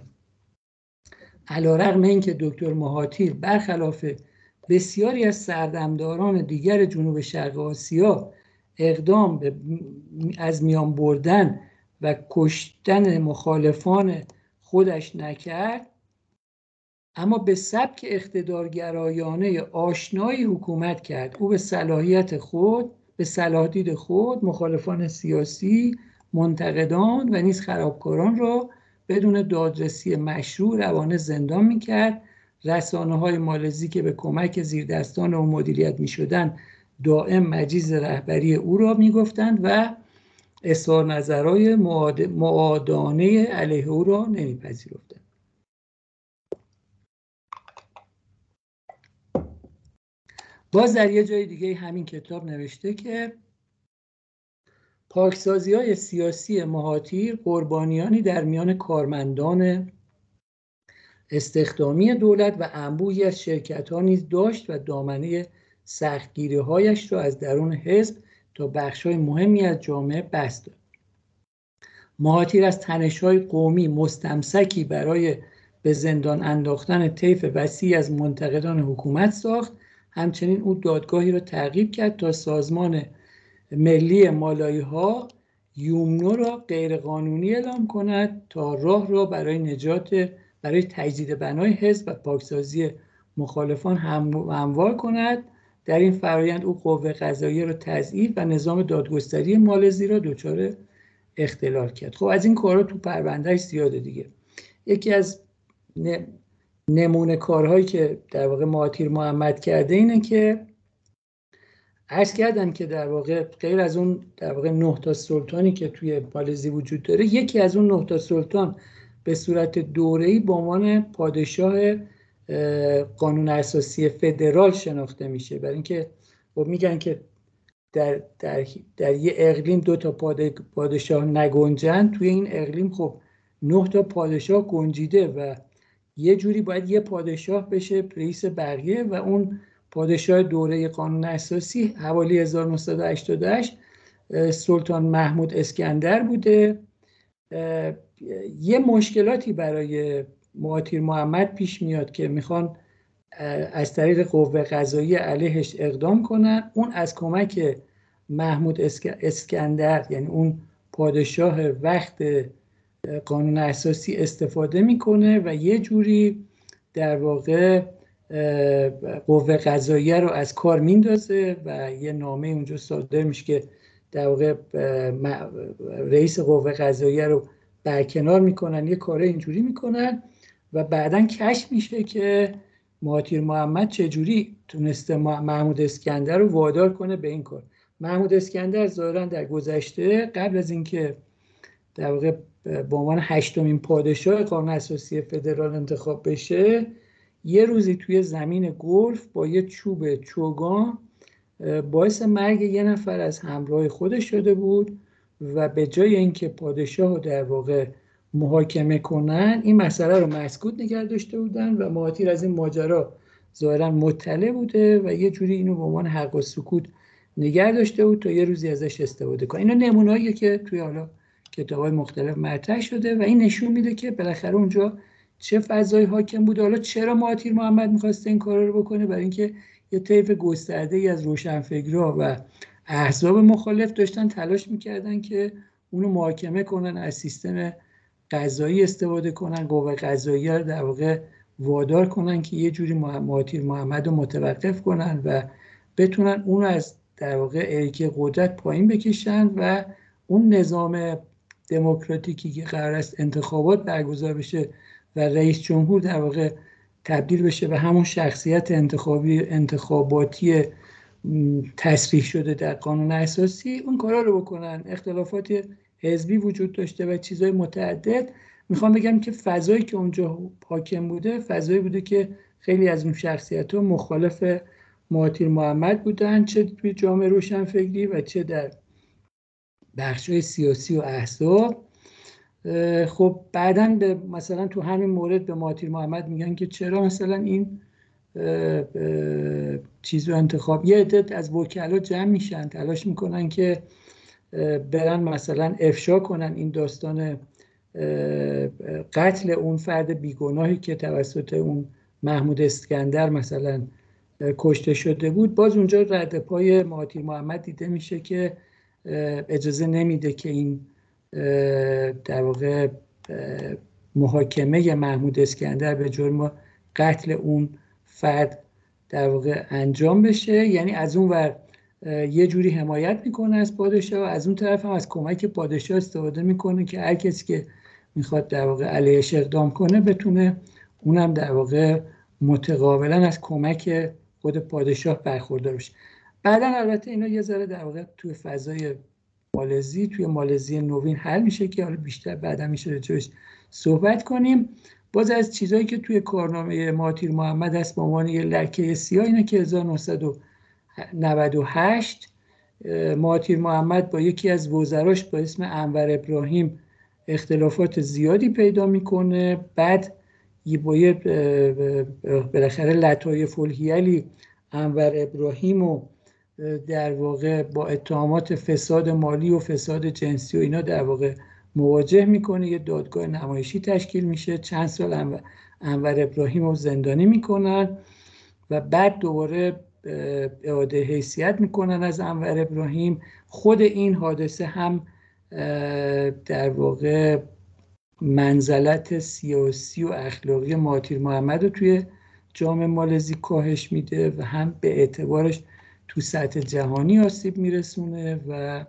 علی‌رغم اینکه دکتر مهاتیر برخلاف بسیاری از سردمداران دیگر جنوب شرق آسیا اقدام به از میان بردن و کشتن مخالفان خودش نکرد، اما به سبک اقتدارگرایانه آشنایی حکومت کرد. او به صلاحیت خود به صلاحدید خود مخالفان سیاسی، منتقدان و نیز خرابکاران را بدون دادرسی مشروع روانه زندان میکرد. رسانه های مالزی که به کمک زیردستان او مدیریت میشدند دائم مجیز رهبری او را میگفتند و اظهار نظرهای معادانه علیه او را نمیپذیرفتند. باز در یه جای دیگه همین کتاب نوشته که پاکسازی های سیاسی مهاتیر قربانیانی در میان کارمندان استخدامی دولت و انبوهی از شرکت ها نیز داشت و دامنه سختگیری هایش را از درون حزب تا بخش های مهمی از جامعه بست داد. مهاتیر از تنش های قومی مستمسکی برای به زندان انداختن طیف وسیعی از منتقدان حکومت ساخت. همچنین او دادگاهی را تعقیب کرد تا سازمان ملی مالایی ها یومنو را غیر قانونی اعلام کند تا راه را برای نجات برای تجدید بنای حزب و پاکسازی مخالفان هموار کند. در این فرآیند او قوه قضاییه را تضعیف و نظام دادگستری مالزی را دچار اختلال کرد. خب از این کارا تو پروندهش زیاده دیگه. یکی از نمونه کارهایی که در واقع مهاتیر محمد کرده اینه که عرض کردم که در واقع غیر از اون در واقع نه تا سلطانی که توی مالزی وجود داره، یکی از اون نه تا سلطان به صورت دوره‌ای به عنوان پادشاه قانون اساسی فدرال شناخته میشه. برای اینکه خب میگن که در در در یه اقلیم دو تا پادشاه نگنجن، توی این اقلیم خب نه تا پادشاه گنجیده و یه جوری باید یه پادشاه بشه رئیس بقیه و اون پادشاه دوره قانون اساسی حوالی هزار و نهصد و هشتاد و هشت سلطان محمود اسکندر بوده. یه مشکلاتی برای مهاتیر محمد پیش میاد که میخوان از طریق قوه قضاییه علیهش اقدام کنن. اون از کمک محمود اسکندر یعنی اون پادشاه وقت قانون اساسی استفاده میکنه و یه جوری در واقع قوه قضاییه رو از کار میندازه و یه نامه اونجا صادر میشه که در واقع رئیس قوه قضاییه رو برکنار میکنن، یه کاره اینجوری میکنن و بعدن کشف میشه که مهاتیر محمد چجوری تونسته محمود اسکندر رو وادار کنه به این کار. محمود اسکندر ظاهرا در گذشته قبل از اینکه در واقع به عنوان هشتمین پادشاه قانون اساسی فدرال انتخاب بشه، یه روزی توی زمین گلف با یه چوب چوگان باعث مرگ یه نفر از همراه خودش شده بود و به جای اینکه پادشاه رو در واقع محاکمه کنن، این مسئله رو مسکوت نگه داشته بودن و مهاتیر از این ماجرا ظاهرا مطلع بوده و یه جوری اینو به عنوان حق و سکوت نگه داشته بود تا یه روزی ازش استفاده کنه. اینا نمونه‌ایه که توی حالا کتاب‌های مختلف مطرح شده و این نشون میده که بالاخره اونجا چه فضای حاکم بوده. حالا چرا مهاتیر محمد می‌خواسته این کارا رو بکنه؟ برای اینکه یه طیف گسترده‌ای از روشنفکرها و احزاب مخالف داشتن تلاش می‌کردن که اونو محاکمه کنن، از سیستم قضایی استفاده کنن، قوه قضاییه رو در واقع وادار کنن که یه جوری مهاتیر محمد رو متوقف کنن و بتونن اونو از در واقع ارکه قدرت پایین بکشن و اون نظام دموکراتیکی که قرار است انتخابات برگزار بشه و رئیس جمهور در واقع تبدیل بشه به همون شخصیت انتخابی انتخاباتی تصریح شده در قانون اساسی، اون کارا رو بکنن. اختلافات حزبی وجود داشته و چیزهای متعدد. میخوام بگم که فضایی که اونجا حاکم بوده فضایی بوده که خیلی از اون شخصیت‌ها مخالف مهاتیر محمد بودن، چه توی جامعه روشنفکری و چه در بخش‌های سیاسی و احزاب. خب بعداً به مثلا تو همین مورد به مهاتیر محمد میگن که چرا مثلا این چیز رو انتخاب، یه عدد از وکلا جمع میشن تلاش میکنن که برن مثلا افشا کنن این داستان قتل اون فرد بیگناهی که توسط اون محمود اسکندر مثلا کشته شده بود. باز اونجا رد پای مهاتیر محمد دیده میشه که اجازه نمیده که این در واقع محاکمه محمود اسکندر به جرم قتل اون فرد در واقع انجام بشه. یعنی از اون ور یه جوری حمایت میکنه از پادشاه و از اون طرف هم از کمک پادشاه استفاده میکنه که هر کسی که میخواد در واقع علیهش اقدام کنه بتونه اونم در واقع متقابلا از کمک خود پادشاه برخوردار بشه. بعدا البته اینا یه ذره در واقع توی فضای مالزی توی مالزی نوین حل میشه که حالا بیشتر بعدا میشه راجعش صحبت کنیم. باز از چیزایی که توی کارنامه مهاتیر محمد هست به عنوان یه لکه سیاه اینه که هزار و نهصد و نود و هشت مهاتیر محمد با یکی از وزراش با اسم انور ابراهیم اختلافات زیادی پیدا میکنه. بعد یه با بالاخره لطایف الحیلی انور ابراهیم و در واقع با اتهامات فساد مالی و فساد جنسی و اینا در واقع مواجه میکنه. یه دادگاه نمایشی تشکیل میشه، چند سال انور ابراهیم رو زندانی میکنن و بعد دوباره اعاده حیثیت میکنن از انور ابراهیم. خود این حادثه هم در واقع منزلت سیاسی و اخلاقی مهاتیر محمد رو توی جامعه مالزی کاهش میده و هم به اعتبارش تو سطح جهانی آسیب میرسونه و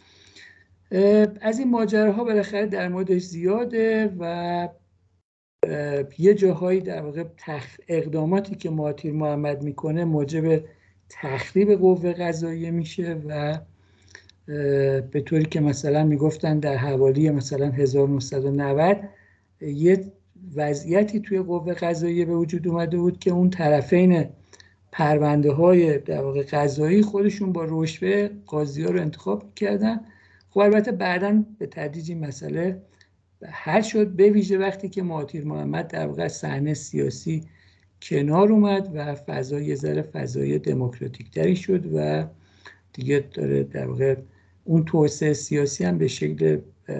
از این ماجراها بالاخره در موردش زیاده و یه جاهایی در واقع تخ... اقداماتی که مهاتیر محمد میکنه موجب تخریب قوه قضاییه میشه و به طوری که مثلا میگفتن در حوالی مثلا هزار و نهصد و نود یه وضعیتی توی قوه قضاییه به وجود اومده بود که اون طرفین پرونده های در واقع قضایی خودشون با رشوه قاضی ها رو انتخاب کردن. خب البته بعداً به تدریج این مسئله حل شد، به ویژه وقتی که مهاتیر محمد در واقع صحنه سیاسی کنار اومد و فضای یه ذره فضای دموکراتیک تری شد و دیگه داره در واقع اون توسعه سیاسی هم به شکل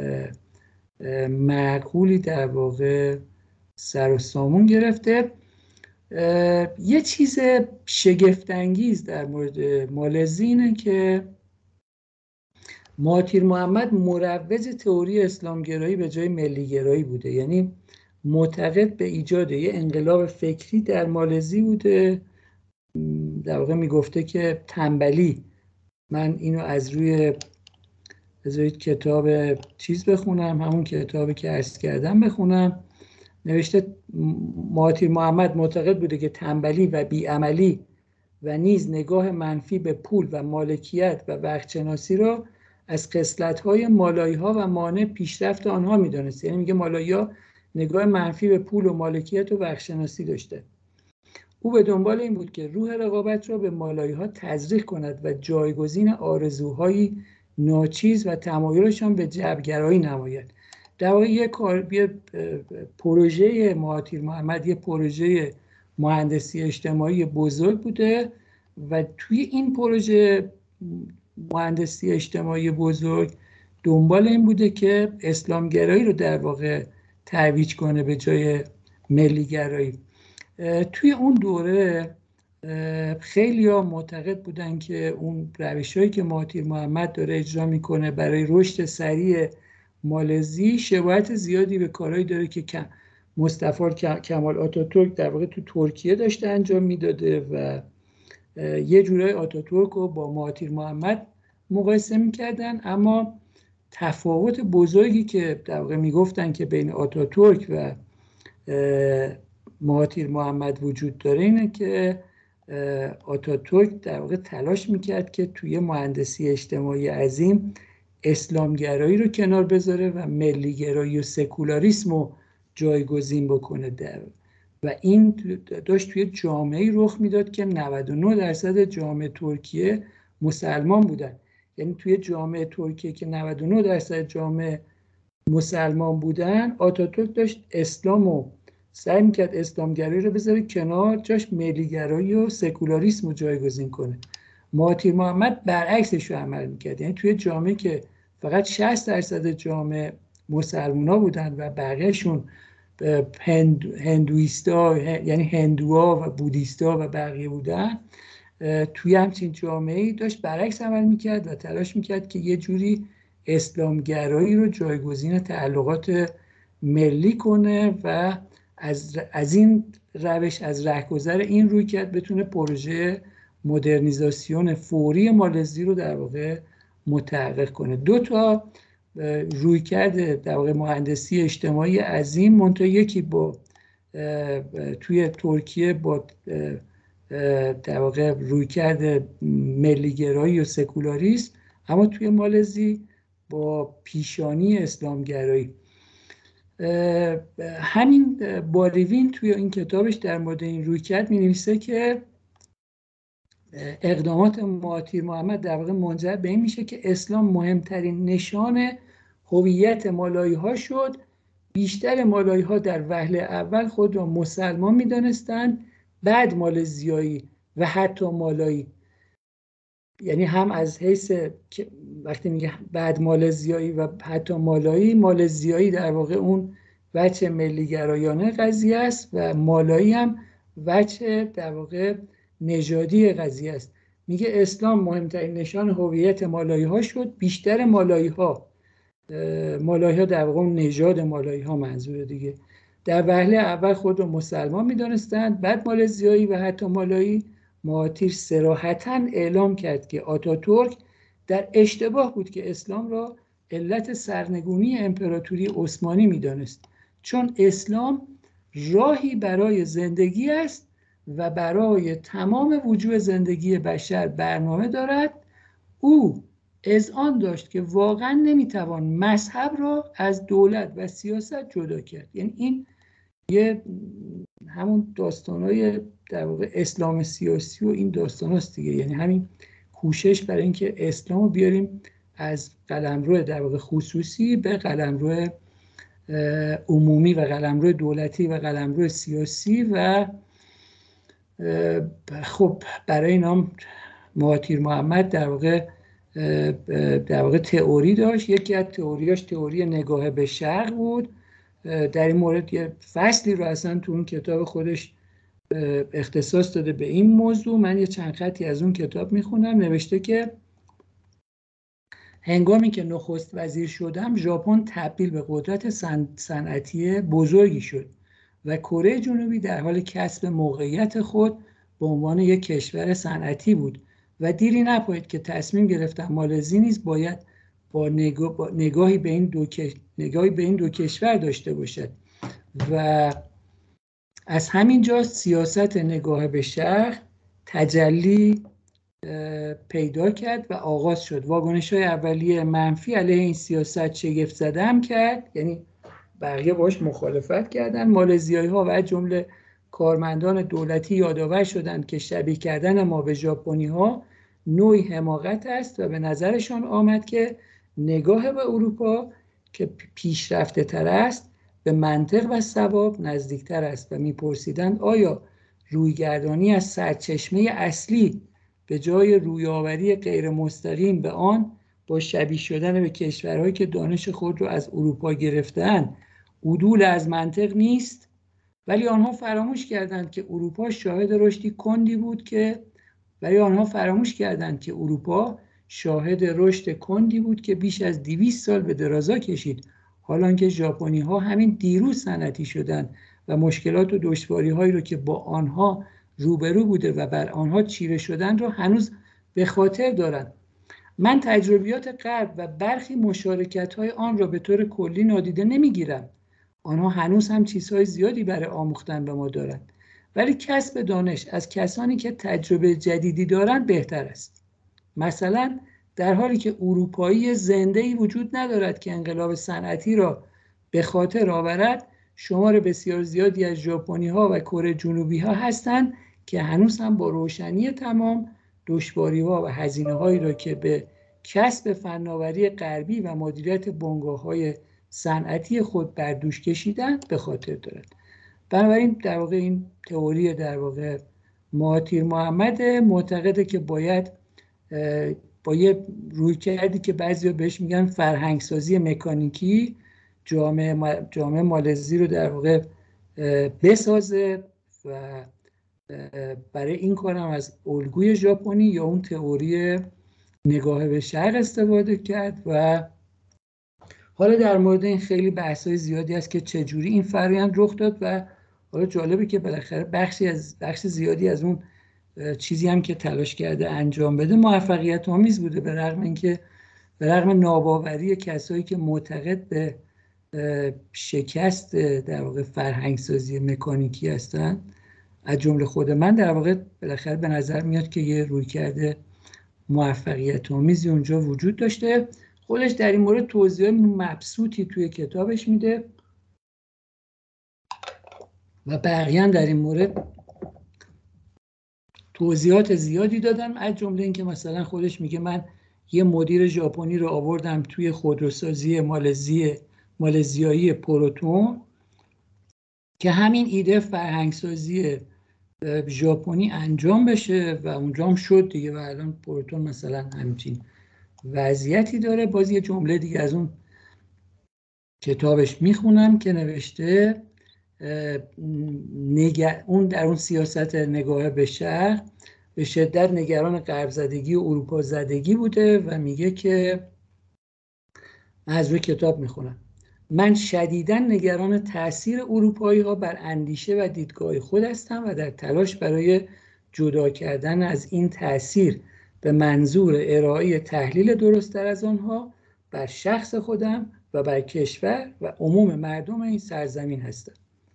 معقولی در واقع سر و سامون گرفته. یه چیز شگفت‌انگیز در مورد مالزی اینه که مهاتیر محمد مروج تئوری اسلامگرایی به جای ملیگرایی بوده، یعنی معتقد به ایجاد یه انقلاب فکری در مالزی بوده. در واقع میگفته که تنبلی، من اینو از روی بذارید کتاب چیز بخونم، همون کتابی که عرض کردم بخونم. نوشته مهاتیر محمد معتقد بوده که تنبلی و بیعملی و نیز نگاه منفی به پول و مالکیت و وقتشناسی را از خصلت‌های مالایی‌ها و مانع پیشرفت آنها می‌دانست. یعنی میگه مالایی‌ها نگاه منفی به پول و مالکیت و وقتشناسی داشته. او به دنبال این بود که روح رقابت را به مالایی‌ها تزریق کند و جایگزین آرزوهای ناچیز و تمایلشان به جبرگرایی نماید. در واقع یک کار یه پروژه مهاتیر محمد یه پروژه مهندسی اجتماعی بزرگ بوده و توی این پروژه مهندسی اجتماعی بزرگ دنبال این بوده که اسلامگرایی رو در واقع ترویج کنه به جای ملیگرایی. توی اون دوره خیلی ها معتقد بودن که اون روش‌هایی که مهاتیر محمد داره اجرا میکنه برای رشد سریع مالزی شباهت زیادی به کارهایی داره که مصطفی کمال آتاتورک در واقع تو ترکیه داشته انجام میداده و یه جورای آتاتورک رو با مهاتیر محمد مقایسه میکردن. اما تفاوت بزرگی که در واقع میگفتن که بین آتاتورک و مهاتیر محمد وجود داره اینه که آتاتورک در واقع تلاش میکرد که توی مهندسی اجتماعی عظیم اسلامگرایی رو کنار بذاره و ملیگرایی و سکولاریسم رو جایگزین بکنه در و این داشت توی جامعه‌ای رخ میداد که نود و نه درصد جامعه ترکیه مسلمان بودن. یعنی توی جامعه ترکیه که نود و نه درصد جامعه مسلمان بودن، آتاتورک داشت اسلام و سعی میکرد اسلامگرایی رو بذاره کنار، جاش ملیگرایی و سکولاریسم رو جایگزین کنه. مهاتیر محمد برعکسش رو عمل میکرد. یعنی توی جامعه که فقط شصت درصد جامعه مسلمونا بودن و بقیهشون هند، هندویستا یعنی هندوها و بودیستا و بقیه بودن، توی همچین جامعه‌ای داشت برعکس عمل میکرد و تلاش میکرد که یه جوری اسلامگرایی رو جایگزین تعلقات ملی کنه و از, از این روش، از رهگذر این رویکرد بتونه پروژه مدرنیزاسیون فوری مالزی رو در واقع متحقق کنه. دو تا رویکرد در واقع مهندسی اجتماعی عظیم، منتها یکی با توی ترکیه با در واقع رویکرد ملیگرایی و سکولاریسم، اما توی مالزی با پیشانی اسلامگرایی. همین باریوین توی این کتابش در مورد این رویکرد می‌نویسه که اقدامات مهاتیر محمد در واقع منجر به این میشه که اسلام مهمترین نشان هویت مالایی‌ها شد. بیشتر مالایی‌ها در وهله اول خود را مسلمان می‌دانستند، بعد مالزیایی و حتی مالایی. یعنی هم از حیث وقتی میگه بعد مالزیایی و حتی مالایی، مالزیایی در واقع اون وجه ملیگرایانه قضیه است و مالایی هم وجه در واقع نژادی قضیه است. میگه اسلام مهمترین نشان هویت مالایی ها شد. بیشتر مالایی ها مالایی ها در واقع نژاد مالایی ها منظوره دیگه، در وهله اول خود رو مسلمان میدانستند، بعد مالزیایی و حتی مالایی. مهاتیر صراحتاً اعلام کرد که آتاتورک در اشتباه بود که اسلام را علت سرنگونی امپراتوری عثمانی میدانست، چون اسلام راهی برای زندگی است و برای تمام وجوه زندگی بشر برنامه دارد. او اذعان داشت که واقعا نمیتوان مذهب را از دولت و سیاست جدا کرد. یعنی این یه همون داستانهای در واقع اسلام سیاسی و این داستان هست دیگه، یعنی همین کوشش برای اینکه اسلام رو بیاریم از قلمرو در واقع خصوصی به قلمرو عمومی و قلمرو دولتی و قلمرو سیاسی. و خب برای اینام مهاتیر محمد در واقع در واقع تئوری داشت. یکی از تئوریاش تئوری نگاه به شرق بود. در این مورد یه فصلی رو اصلا تو اون کتاب خودش اختصاص داده به این موضوع. من یه چند خطی از اون کتاب میخونم. نوشته که هنگامی که نخست وزیر شدم ژاپن تبدیل به قدرت صنعتی بزرگی شد و کره جنوبی در حال کسب موقعیت خود به عنوان یک کشور صنعتی بود و دیری نپاید که تصمیم گرفتم مالزی نیز باید با, نگاه، با نگاهی به این دو نگاهی به این دو کشور داشته باشد و از همین جا سیاست نگاه به شرق تجلی پیدا کرد و آغاز شد. واکنش‌های اولیه منفی علیه این سیاست شگفت زده هم کرد، یعنی بقیه باش مخالفت کردن. مالزیایی‌ها و جمله کارمندان دولتی یادآور شدند که شبیه کردن ما به ژاپنی‌ها نوعی حماقت است و به نظرشان آمد که نگاه به اروپا که پیشرفته تر است به منطق و صواب نزدیکتر است و می‌پرسیدند آیا رویگردانی از سرچشمه اصلی به جای رویاوری غیر مستقیم به آن با شبیه شدن به کشورهایی که دانش خود را از اروپا گرفتند عدول از منطق نیست؟ ولی آنها فراموش کردند که اروپا شاهد رشدی کندی بود که ولی آنها فراموش کردند که اروپا شاهد رشد کندی بود که بیش از دویست سال به درازا کشید، حالان که ژاپنی ها همین دیروز صنعتی شدند و مشکلات و دشواری هایی رو که با آنها روبرو بوده و بر آنها چیره شدن رو هنوز به خاطر دارند. من تجربیات غرب و برخی مشارکت‌های آن را به طور کلی نادیده نمی‌گیرم. آنها هنوز هم چیزهای زیادی برای آموختن به ما دارند. ولی کسب دانش از کسانی که تجربه جدیدی دارند بهتر است. مثلا در حالی که اروپایی زنده‌ای وجود ندارد که انقلاب صنعتی را به خاطر آورد، شمار بسیار زیادی از ژاپنی‌ها و کره جنوبی‌ها هستند که هنوز هم با روشنی تمام دشواری‌ها و هزینه‌هایی را که به کسب فناوری غربی و مدیریت بنگاه‌های صنعتی خود بر دوش کشیدند به خاطر دارد. بنابراین در واقع این تئوری در واقع مهاتیر محمد معتقده که باید با یه رویکردی که بعضیا بهش میگن فرهنگسازی مکانیکی جامعه جامعه مالزی رو در واقع بسازه و برای این کارم از الگوی ژاپنی یا اون تئوری نگاه به شرق استفاده کرد. و حالا در مورد این خیلی بحث‌های زیادی هست که چجوری این فرآیند رخ داد و حالا جالبه که بالاخره بخشی از بخش زیادی از اون چیزی هم که تلاش کرده انجام بده موفقیت آمیز بوده، به رغم اینکه به رغم ناباوری کسایی که معتقد به شکست در واقع فرهنگسازی مکانیکی هستن، از جمله خود من، در واقع بالاخره به نظر میاد که یه رویکرد موفقیت آمیزی اونجا وجود داشته. خودش در این مورد توضیح مبسوطی توی کتابش میده و بقیه در این مورد توضیحات زیادی دادن، از جمله اینکه مثلا خودش میگه من یه مدیر ژاپنی رو آوردم توی خودروسازی مالزی مالزیایی پروتون که همین ایده فرهنگسازی ژاپنی انجام بشه و اونجا هم شد دیگه و الان پروتون مثلا همچین وضعیتی داره. باز یه جمله دیگه از اون کتابش میخونم که نوشته نگر... اون در اون سیاست نگاه به شرق به شدت نگران غرب زدگی و اروپا زدگی بوده و میگه که از روی کتاب میخونم من شدیداً نگران تأثیر اروپایی ها بر اندیشه و دیدگاه خود هستم و در تلاش برای جدا کردن از این تأثیر به منظور ارائه تحلیل درست‌تر از آنها بر شخص خودم و بر کشور و عموم مردم این سرزمین هستم.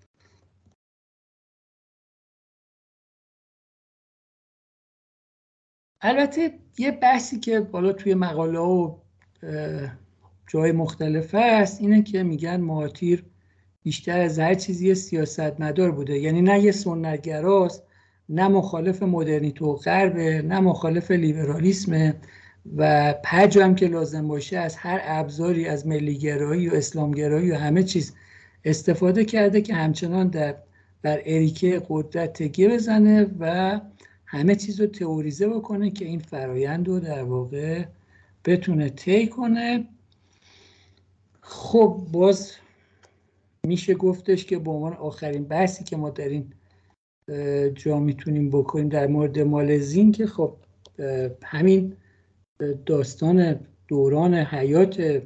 البته یه بحثی که بالا توی مقاله و جای مختلف هست اینه که میگن مهاتیر بیشتر از هر چیزی سیاستمدار بوده، یعنی نه یه سنتگراست، نه مخالف مدرنیته و غربه، نه مخالف لیبرالیسمه و هر جا هم که لازم باشه از هر ابزاری از ملیگرایی و اسلامگرایی و همه چیز استفاده کرده که همچنان در بر اریکه قدرت تکیه بزنه و همه چیز رو تئوریزه بکنه که این فرایند رو در واقع بتونه طی کنه. خب باز میشه گفتش که به عنوان آخرین بحثی که ما در این جا میتونیم بکنیم در مورد مالزی که خب همین داستان دوران حیات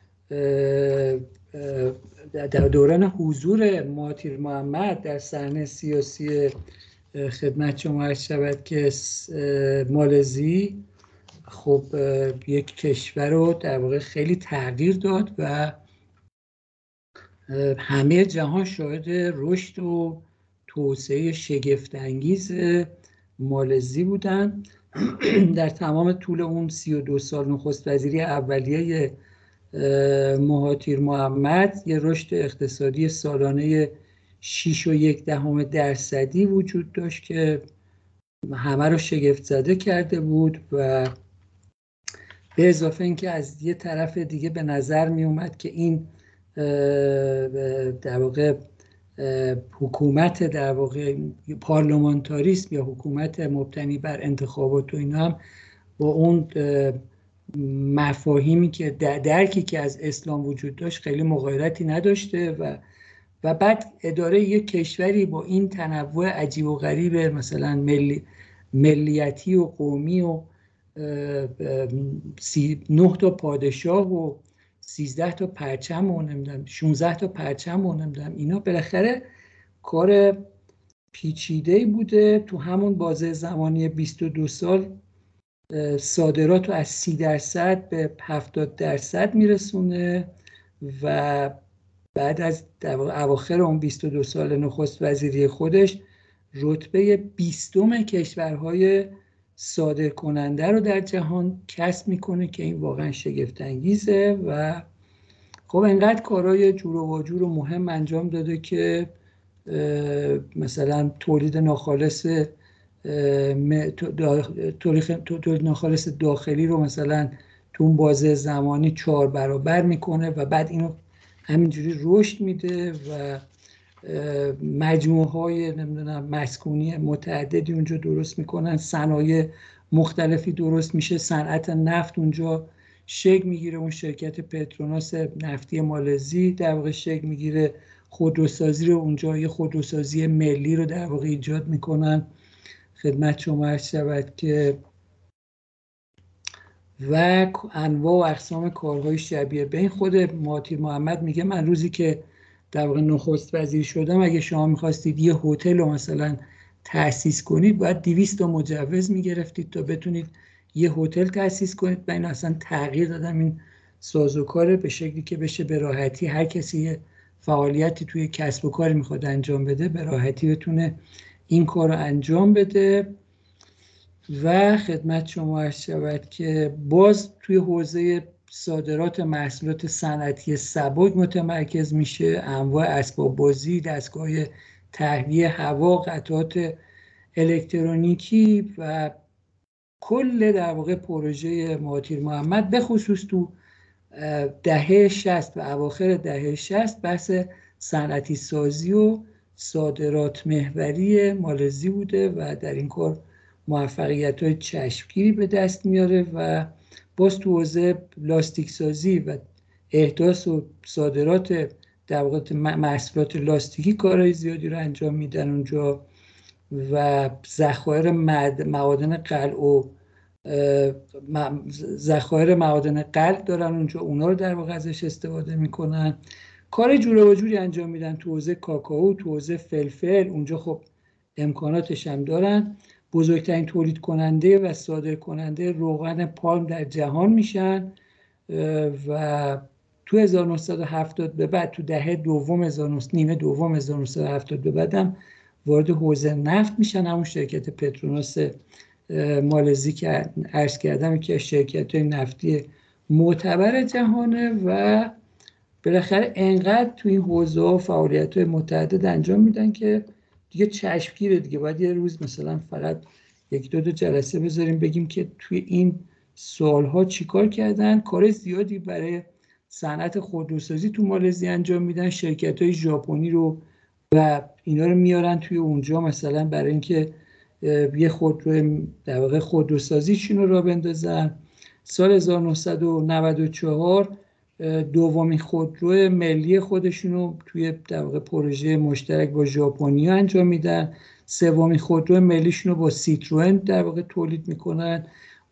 در دوران حضور مهاتیر محمد در صحنه سیاسی خدمت شما عرض شود که مالزی خب یک کشور رو در واقع خیلی تغییر داد و همه جهان شاهد رشد و توسعه شگفت‌انگیز مالزی بودن. در تمام طول اون سی و دو سال نخست وزیری اولیه مهاتیر محمد یه رشد اقتصادی سالانه شش و یک دهم درصدی وجود داشت که همه رو شگفت زده کرده بود و به اضافه اینکه از یه طرف دیگه به نظر می اومد که این در واقع حکومت در واقع پارلمانتاریسم یا حکومت مبتنی بر انتخابات و اینا هم با اون مفاهیمی که درکی که از اسلام وجود داشت خیلی مغایرتی نداشته و و بعد اداره یک کشوری با این تنوع عجیب و غریب مثلا ملی ملیتی و قومی و نه تا پادشاه و سیزده تا پرچم و نمیدونم شانزده تا پرچم و نمیدونم اینا بالاخره کار پیچیده‌ای بوده. تو همون بازه زمانی بیست و دو سال صادرات رو از سی درصد به هفتاد درصد میرسونه و بعد از اواخر اون بیست و دو سال نخست وزیری خودش رتبه بیستم کشورهای صادر کننده رو در جهان کسب میکنه که این واقعا شگفت انگیزه و خب انقدر کارهای جور و واجور و مهم انجام داده که مثلا تولید ناخالص تولید ناخالص داخلی رو مثلا تو اون بازه زمانی چهار برابر میکنه و بعد اینو همینجوری رشد میده و مجموعه های نمیدونم مسکونی متعددی اونجا درست میکنن، صنایع مختلفی درست میشه، صنعت نفت اونجا شکل میگیره، اون شرکت پتروناس نفتی مالزی در واقع شکل میگیره، خودروسازی رو اونجا یه خودروسازی ملی رو در واقع ایجاد میکنن. خدمت شما عرض شود که و انواع و اقسام کارهای شبیه به این خود مهاتیر محمد میگه من روزی که در واقع نخست وزیر شدم اگه شما میخواستید یه هتل رو مثلا تأسیس کنید باید دویست تا مجوز میگرفتید تا بتونید یه هتل تأسیس کنید. من اصلا تغییر دادم این سازوکار به شکلی که بشه به راحتی هر کسی فعالیتی توی کسب و کاری میخواد انجام بده به راحتی بتونه این کار رو انجام بده. و خدمت شما عرض شود که باز توی حوزه صادرات محصولات صنعتی سبک متمرکز میشه، انواع اسباب بازی، دستگاه تهویه هوا، قطعات الکترونیکی و کل در واقع پروژه مهاتیر محمد به خصوص تو دهه شصت و اواخر دهه شصت بحث صنعتی سازی و صادرات محوری مالزی بوده و در این کار موفقیت‌های چشمگیری به دست میاره و باز تو حوزه لاستیک سازی و احداث و صادرات در واقع محصولات لاستیکی کارهای زیادی رو انجام میدن اونجا و ذخایر معادن قلع و ذخایر معادن قلع دارن اونجا، اونا رو در واقع ازش استفاده میکنن. کار جور و جوری انجام میدن تو حوزه کاکائو، تو حوزه فلفل، اونجا خب امکاناتش هم دارن. بزرگترین تولید کننده و صادر کننده روغن پالم در جهان میشن و تو هزار و نهصد و هفتاد به بعد تو دهه دوم نیمه دوم هزار و نهصد و هفتاد به بعدم وارد حوزه نفت میشن. همون شرکت پتروناس مالزی که عرض کردم که شرکت نفتی معتبر جهانه و بالاخره انقدر تو این حوزه و فعالیت‌های متعدد انجام میدن که دیگه چشمگیره دیگه. باید یه روز مثلا فقط یک دو تا جلسه بذاریم بگیم که توی این سالها چیکار کردن. کار زیادی برای صنعت خودروسازی تو مالزی انجام میدن، شرکت‌های ژاپنی رو و اینا رو میارن توی اونجا مثلا برای اینکه یه خودرو در واقع خودروسازیشون رو راه بندازن. سال هزار و نهصد و نود و چهار دومین خودرو ملی خودشون رو توی در واقع پروژه مشترک با ژاپنیا انجام میدن. سومین خودرو ملیشون رو با سیتروئن در واقع تولید میکنن.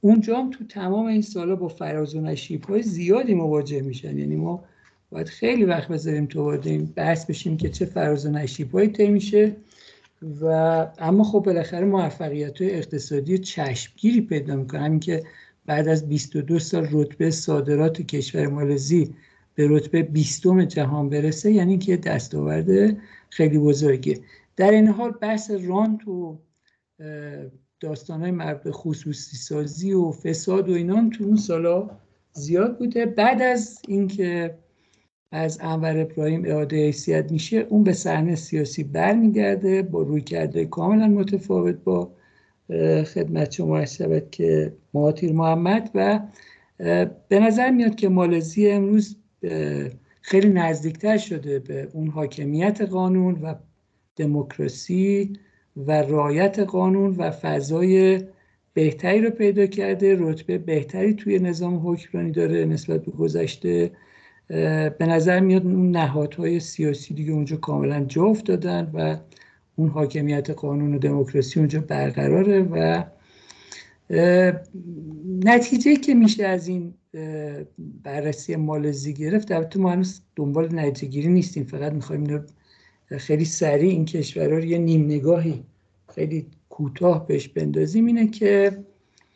اونجا هم تو تمام این سالا با فراز و نشیب‌های زیادی مواجه میشن. یعنی ما باید خیلی وقت بذاریم تو وارد این بحث بشیم که چه فراز و نشیب‌هایی طی میشه و اما خب بالاخره موفقیت‌های اقتصادی چشمگیری پیدا میکنه. همین که بعد از بیست و دو سال رتبه صادرات کشور مالزی به رتبه بیستم جهان برسه، یعنی که دستاورد خیلی بزرگیه. در این حال بحث رانت و داستان‌های مربوط به خصوصی سازی و فساد و اینا هم تو اون سالا زیاد بوده. بعد از اینکه از انور ابراهیم اعاده حیثیت میشه، اون به صحنه سیاسی برمیگرده با رویکردهای کاملا متفاوت با خدمت شما عرض شود که مهاتیر محمد، و به نظر میاد که مالزی امروز خیلی نزدیکتر شده به اون حاکمیت قانون و دموکراسی و رعایت قانون و فضای بهتری رو پیدا کرده، رتبه بهتری توی نظام حکمرانی داره نسبت به گذشته. به نظر میاد اون نهادهای سیاسی دیگه اونجا کاملا جا افتادن و اون حاکمیت قانون و دموکراسی اونجا برقراره و نتیجه که میشه از این بررسی مالزی گرفت. البته ما هنوز دنبال نتیجه گیری نیستیم، فقط میخوایم اینو خیلی سریع این کشورها رو یه نیم نگاهی خیلی کوتاه بهش بندازیم. اینه که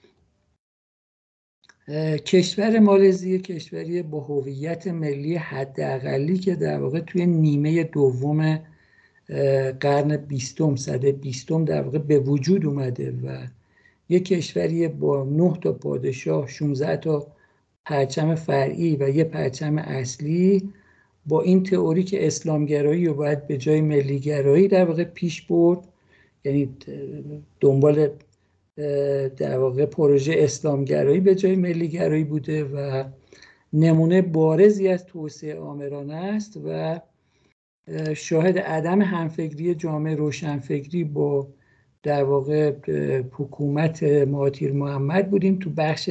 کشور مالزی کشوری با هویت ملی حداقلی که در واقع توی نیمه دوم قرن بیستم، سده بیستم در واقع به وجود اومده و یک کشوری با نه تا پادشاه، شانزده تا پرچم فرعی و یه پرچم اصلی، با این تئوری که اسلامگرایی رو باید به جای ملیگرایی در واقع پیش برد، یعنی دنبال در واقع پروژه اسلامگرایی به جای ملیگرایی بوده و نمونه بارزی از توسعه آمرانه است و شاهد عدم همفکری جامعه روشنفکری با در واقع حکومت مهاتیر محمد بودیم. تو بخش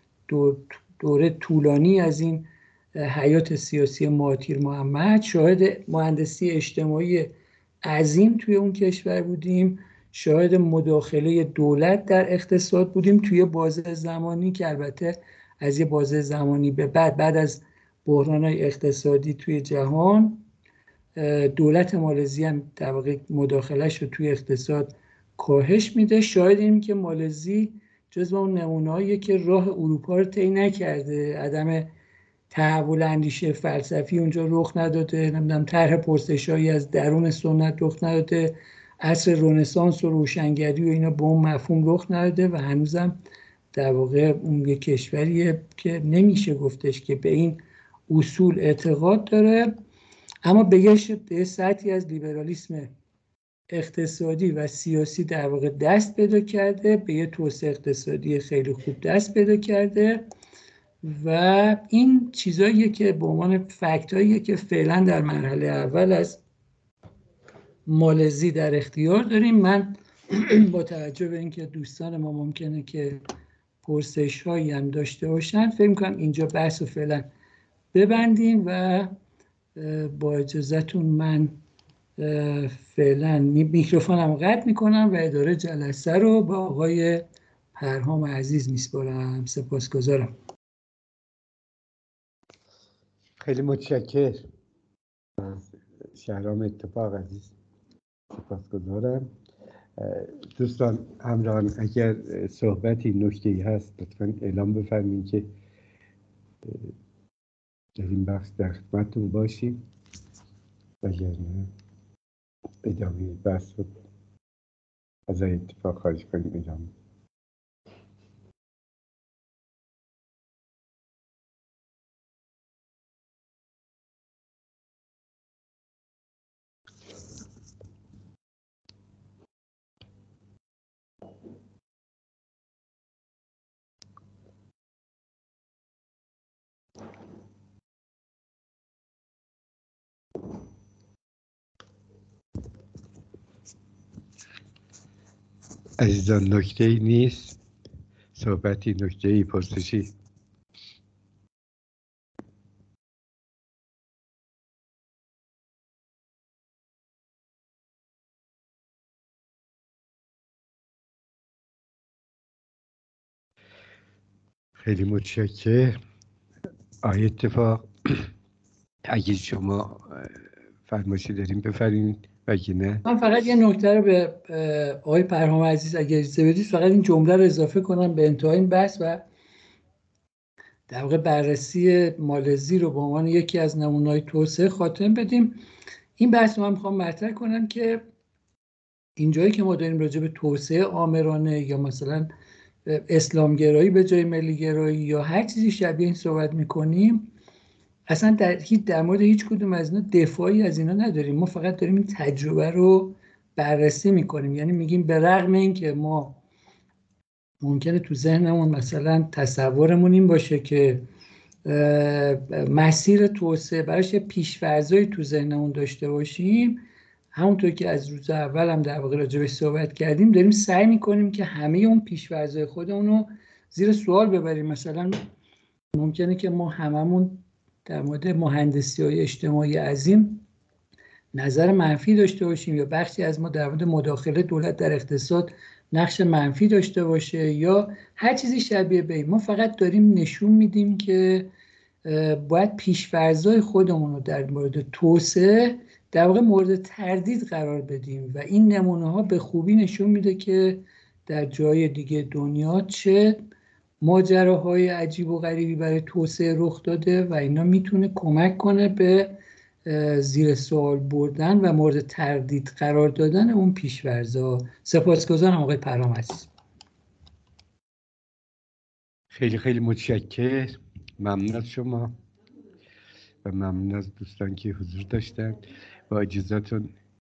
دوره طولانی از این حیات سیاسی مهاتیر محمد شاهد مهندسی اجتماعی عظیم توی اون کشور بودیم، شاهد مداخله دولت در اقتصاد بودیم توی بازه زمانی که البته از یه بازه زمانی به بعد بعد از بحران‌های اقتصادی توی جهان دولت مالزی هم در واقع مداخلهش رو توی اقتصاد کاهش میده. شاهد اینیم که مالزی جزو اون نمونه‌ایه که راه اروپا رو طی نکرده، عدم تحول اندیشه فلسفی اونجا رخ نداده، نمیدونم طرح پرسشایی از درون سنت رخ نداده، عصر رنسانس و روشنگری و اینا به اون مفهوم رخ نداده و هنوزم در واقع اون یک کشوریه که نمیشه گفتش که به این اصول اعتقاد داره، اما به یه سطحی از لیبرالیسم اقتصادی و سیاسی در واقع دست پیدا کرده، به یه توسعه اقتصادی خیلی خوب دست پیدا کرده و این چیزاییه که به عنوان فکتاییه که فعلا در مرحله اول از مالزی در اختیار داریم. من با توجه به اینکه دوستان ما ممکنه که پرسش هایی هم داشته باشن، فکر می‌کنم اینجا بحث رو فعلا ببندیم و با اجازهتون من فعلا میکروفونم قطع میکنم و اداره جلسه رو با آقای پرهام عزیز میسپارم. سپاسگزارم. خیلی متشکر شهرام اتفاق عزیز، سپاسگزارم. دوستان همراهان اگر صحبتی نکته‌ای هست لطفاً اعلام بفرمایید که در این بخش در خدمتتون باشیم وگرنه ادامه بحث رو از این اتفاق خارج کنیم. ادامه عزیزان نکته‌ای نیست؟ صحبتی، نکته‌ای، پرسشی؟ خیلی متشکرم. آقای اتفاق اگه شما فرمایشی داریم بفرمایید، اگه نه من فقط یه نکته رو به آقای پرهام عزیز اگه اجازه بدید فقط این جمله رو اضافه کنم به انتهای این بحث و در واقع بررسی مالزی رو به عنوان یکی از نمونه‌های توسعه خاتمه بدیم. این بحث رو من میخوام مطرح کنم که اینجایی که ما داریم راجع به توسعه آمرانه یا مثلا اسلامگرایی به جای ملیگرایی یا هر چیزی شبیه این صحبت میکنیم، اصلا در هیچ در مورد هیچ کدوم از اینا دفاعی از اینا نداریم. ما فقط داریم این تجربه رو بررسی میکنیم. یعنی میگیم به رغم این که ما ممکنه تو ذهنمون مثلا تصورمون این باشه که مسیر توسعه براش یه پیش‌فرضایی تو ذهنمون داشته باشیم، همونطور که از روز اول هم در واقع راجعش صحبت کردیم، داریم سعی میکنیم که همه اون پیش‌فرضای خودمون رو زیر سوال ببریم. مثلا ممکنه که ما هممون در مورد مهندسی‌های اجتماعی عظیم نظر منفی داشته باشیم، یا بخشی از ما در مورد مداخله دولت در اقتصاد نقش منفی داشته باشه یا هر چیزی شبیه به این. ما فقط داریم نشون میدیم که باید پیش‌فرض‌های خودمون رو در مورد توسعه در واقع مورد تردید قرار بدیم و این نمونه ها به خوبی نشون میده که در جای دیگه دنیا چه ماجراهای عجیب و غریبی برای توسعه رخ داده و اینا میتونه کمک کنه به زیر سوال بردن و مورد تردید قرار دادن اون پیش‌فرض‌ها. سپاسگزارم آقای پرهام عزیز. خیلی خیلی متشکرم. ممنون از شما و ممنون از دوستان که حضور داشتن. با اجازهتون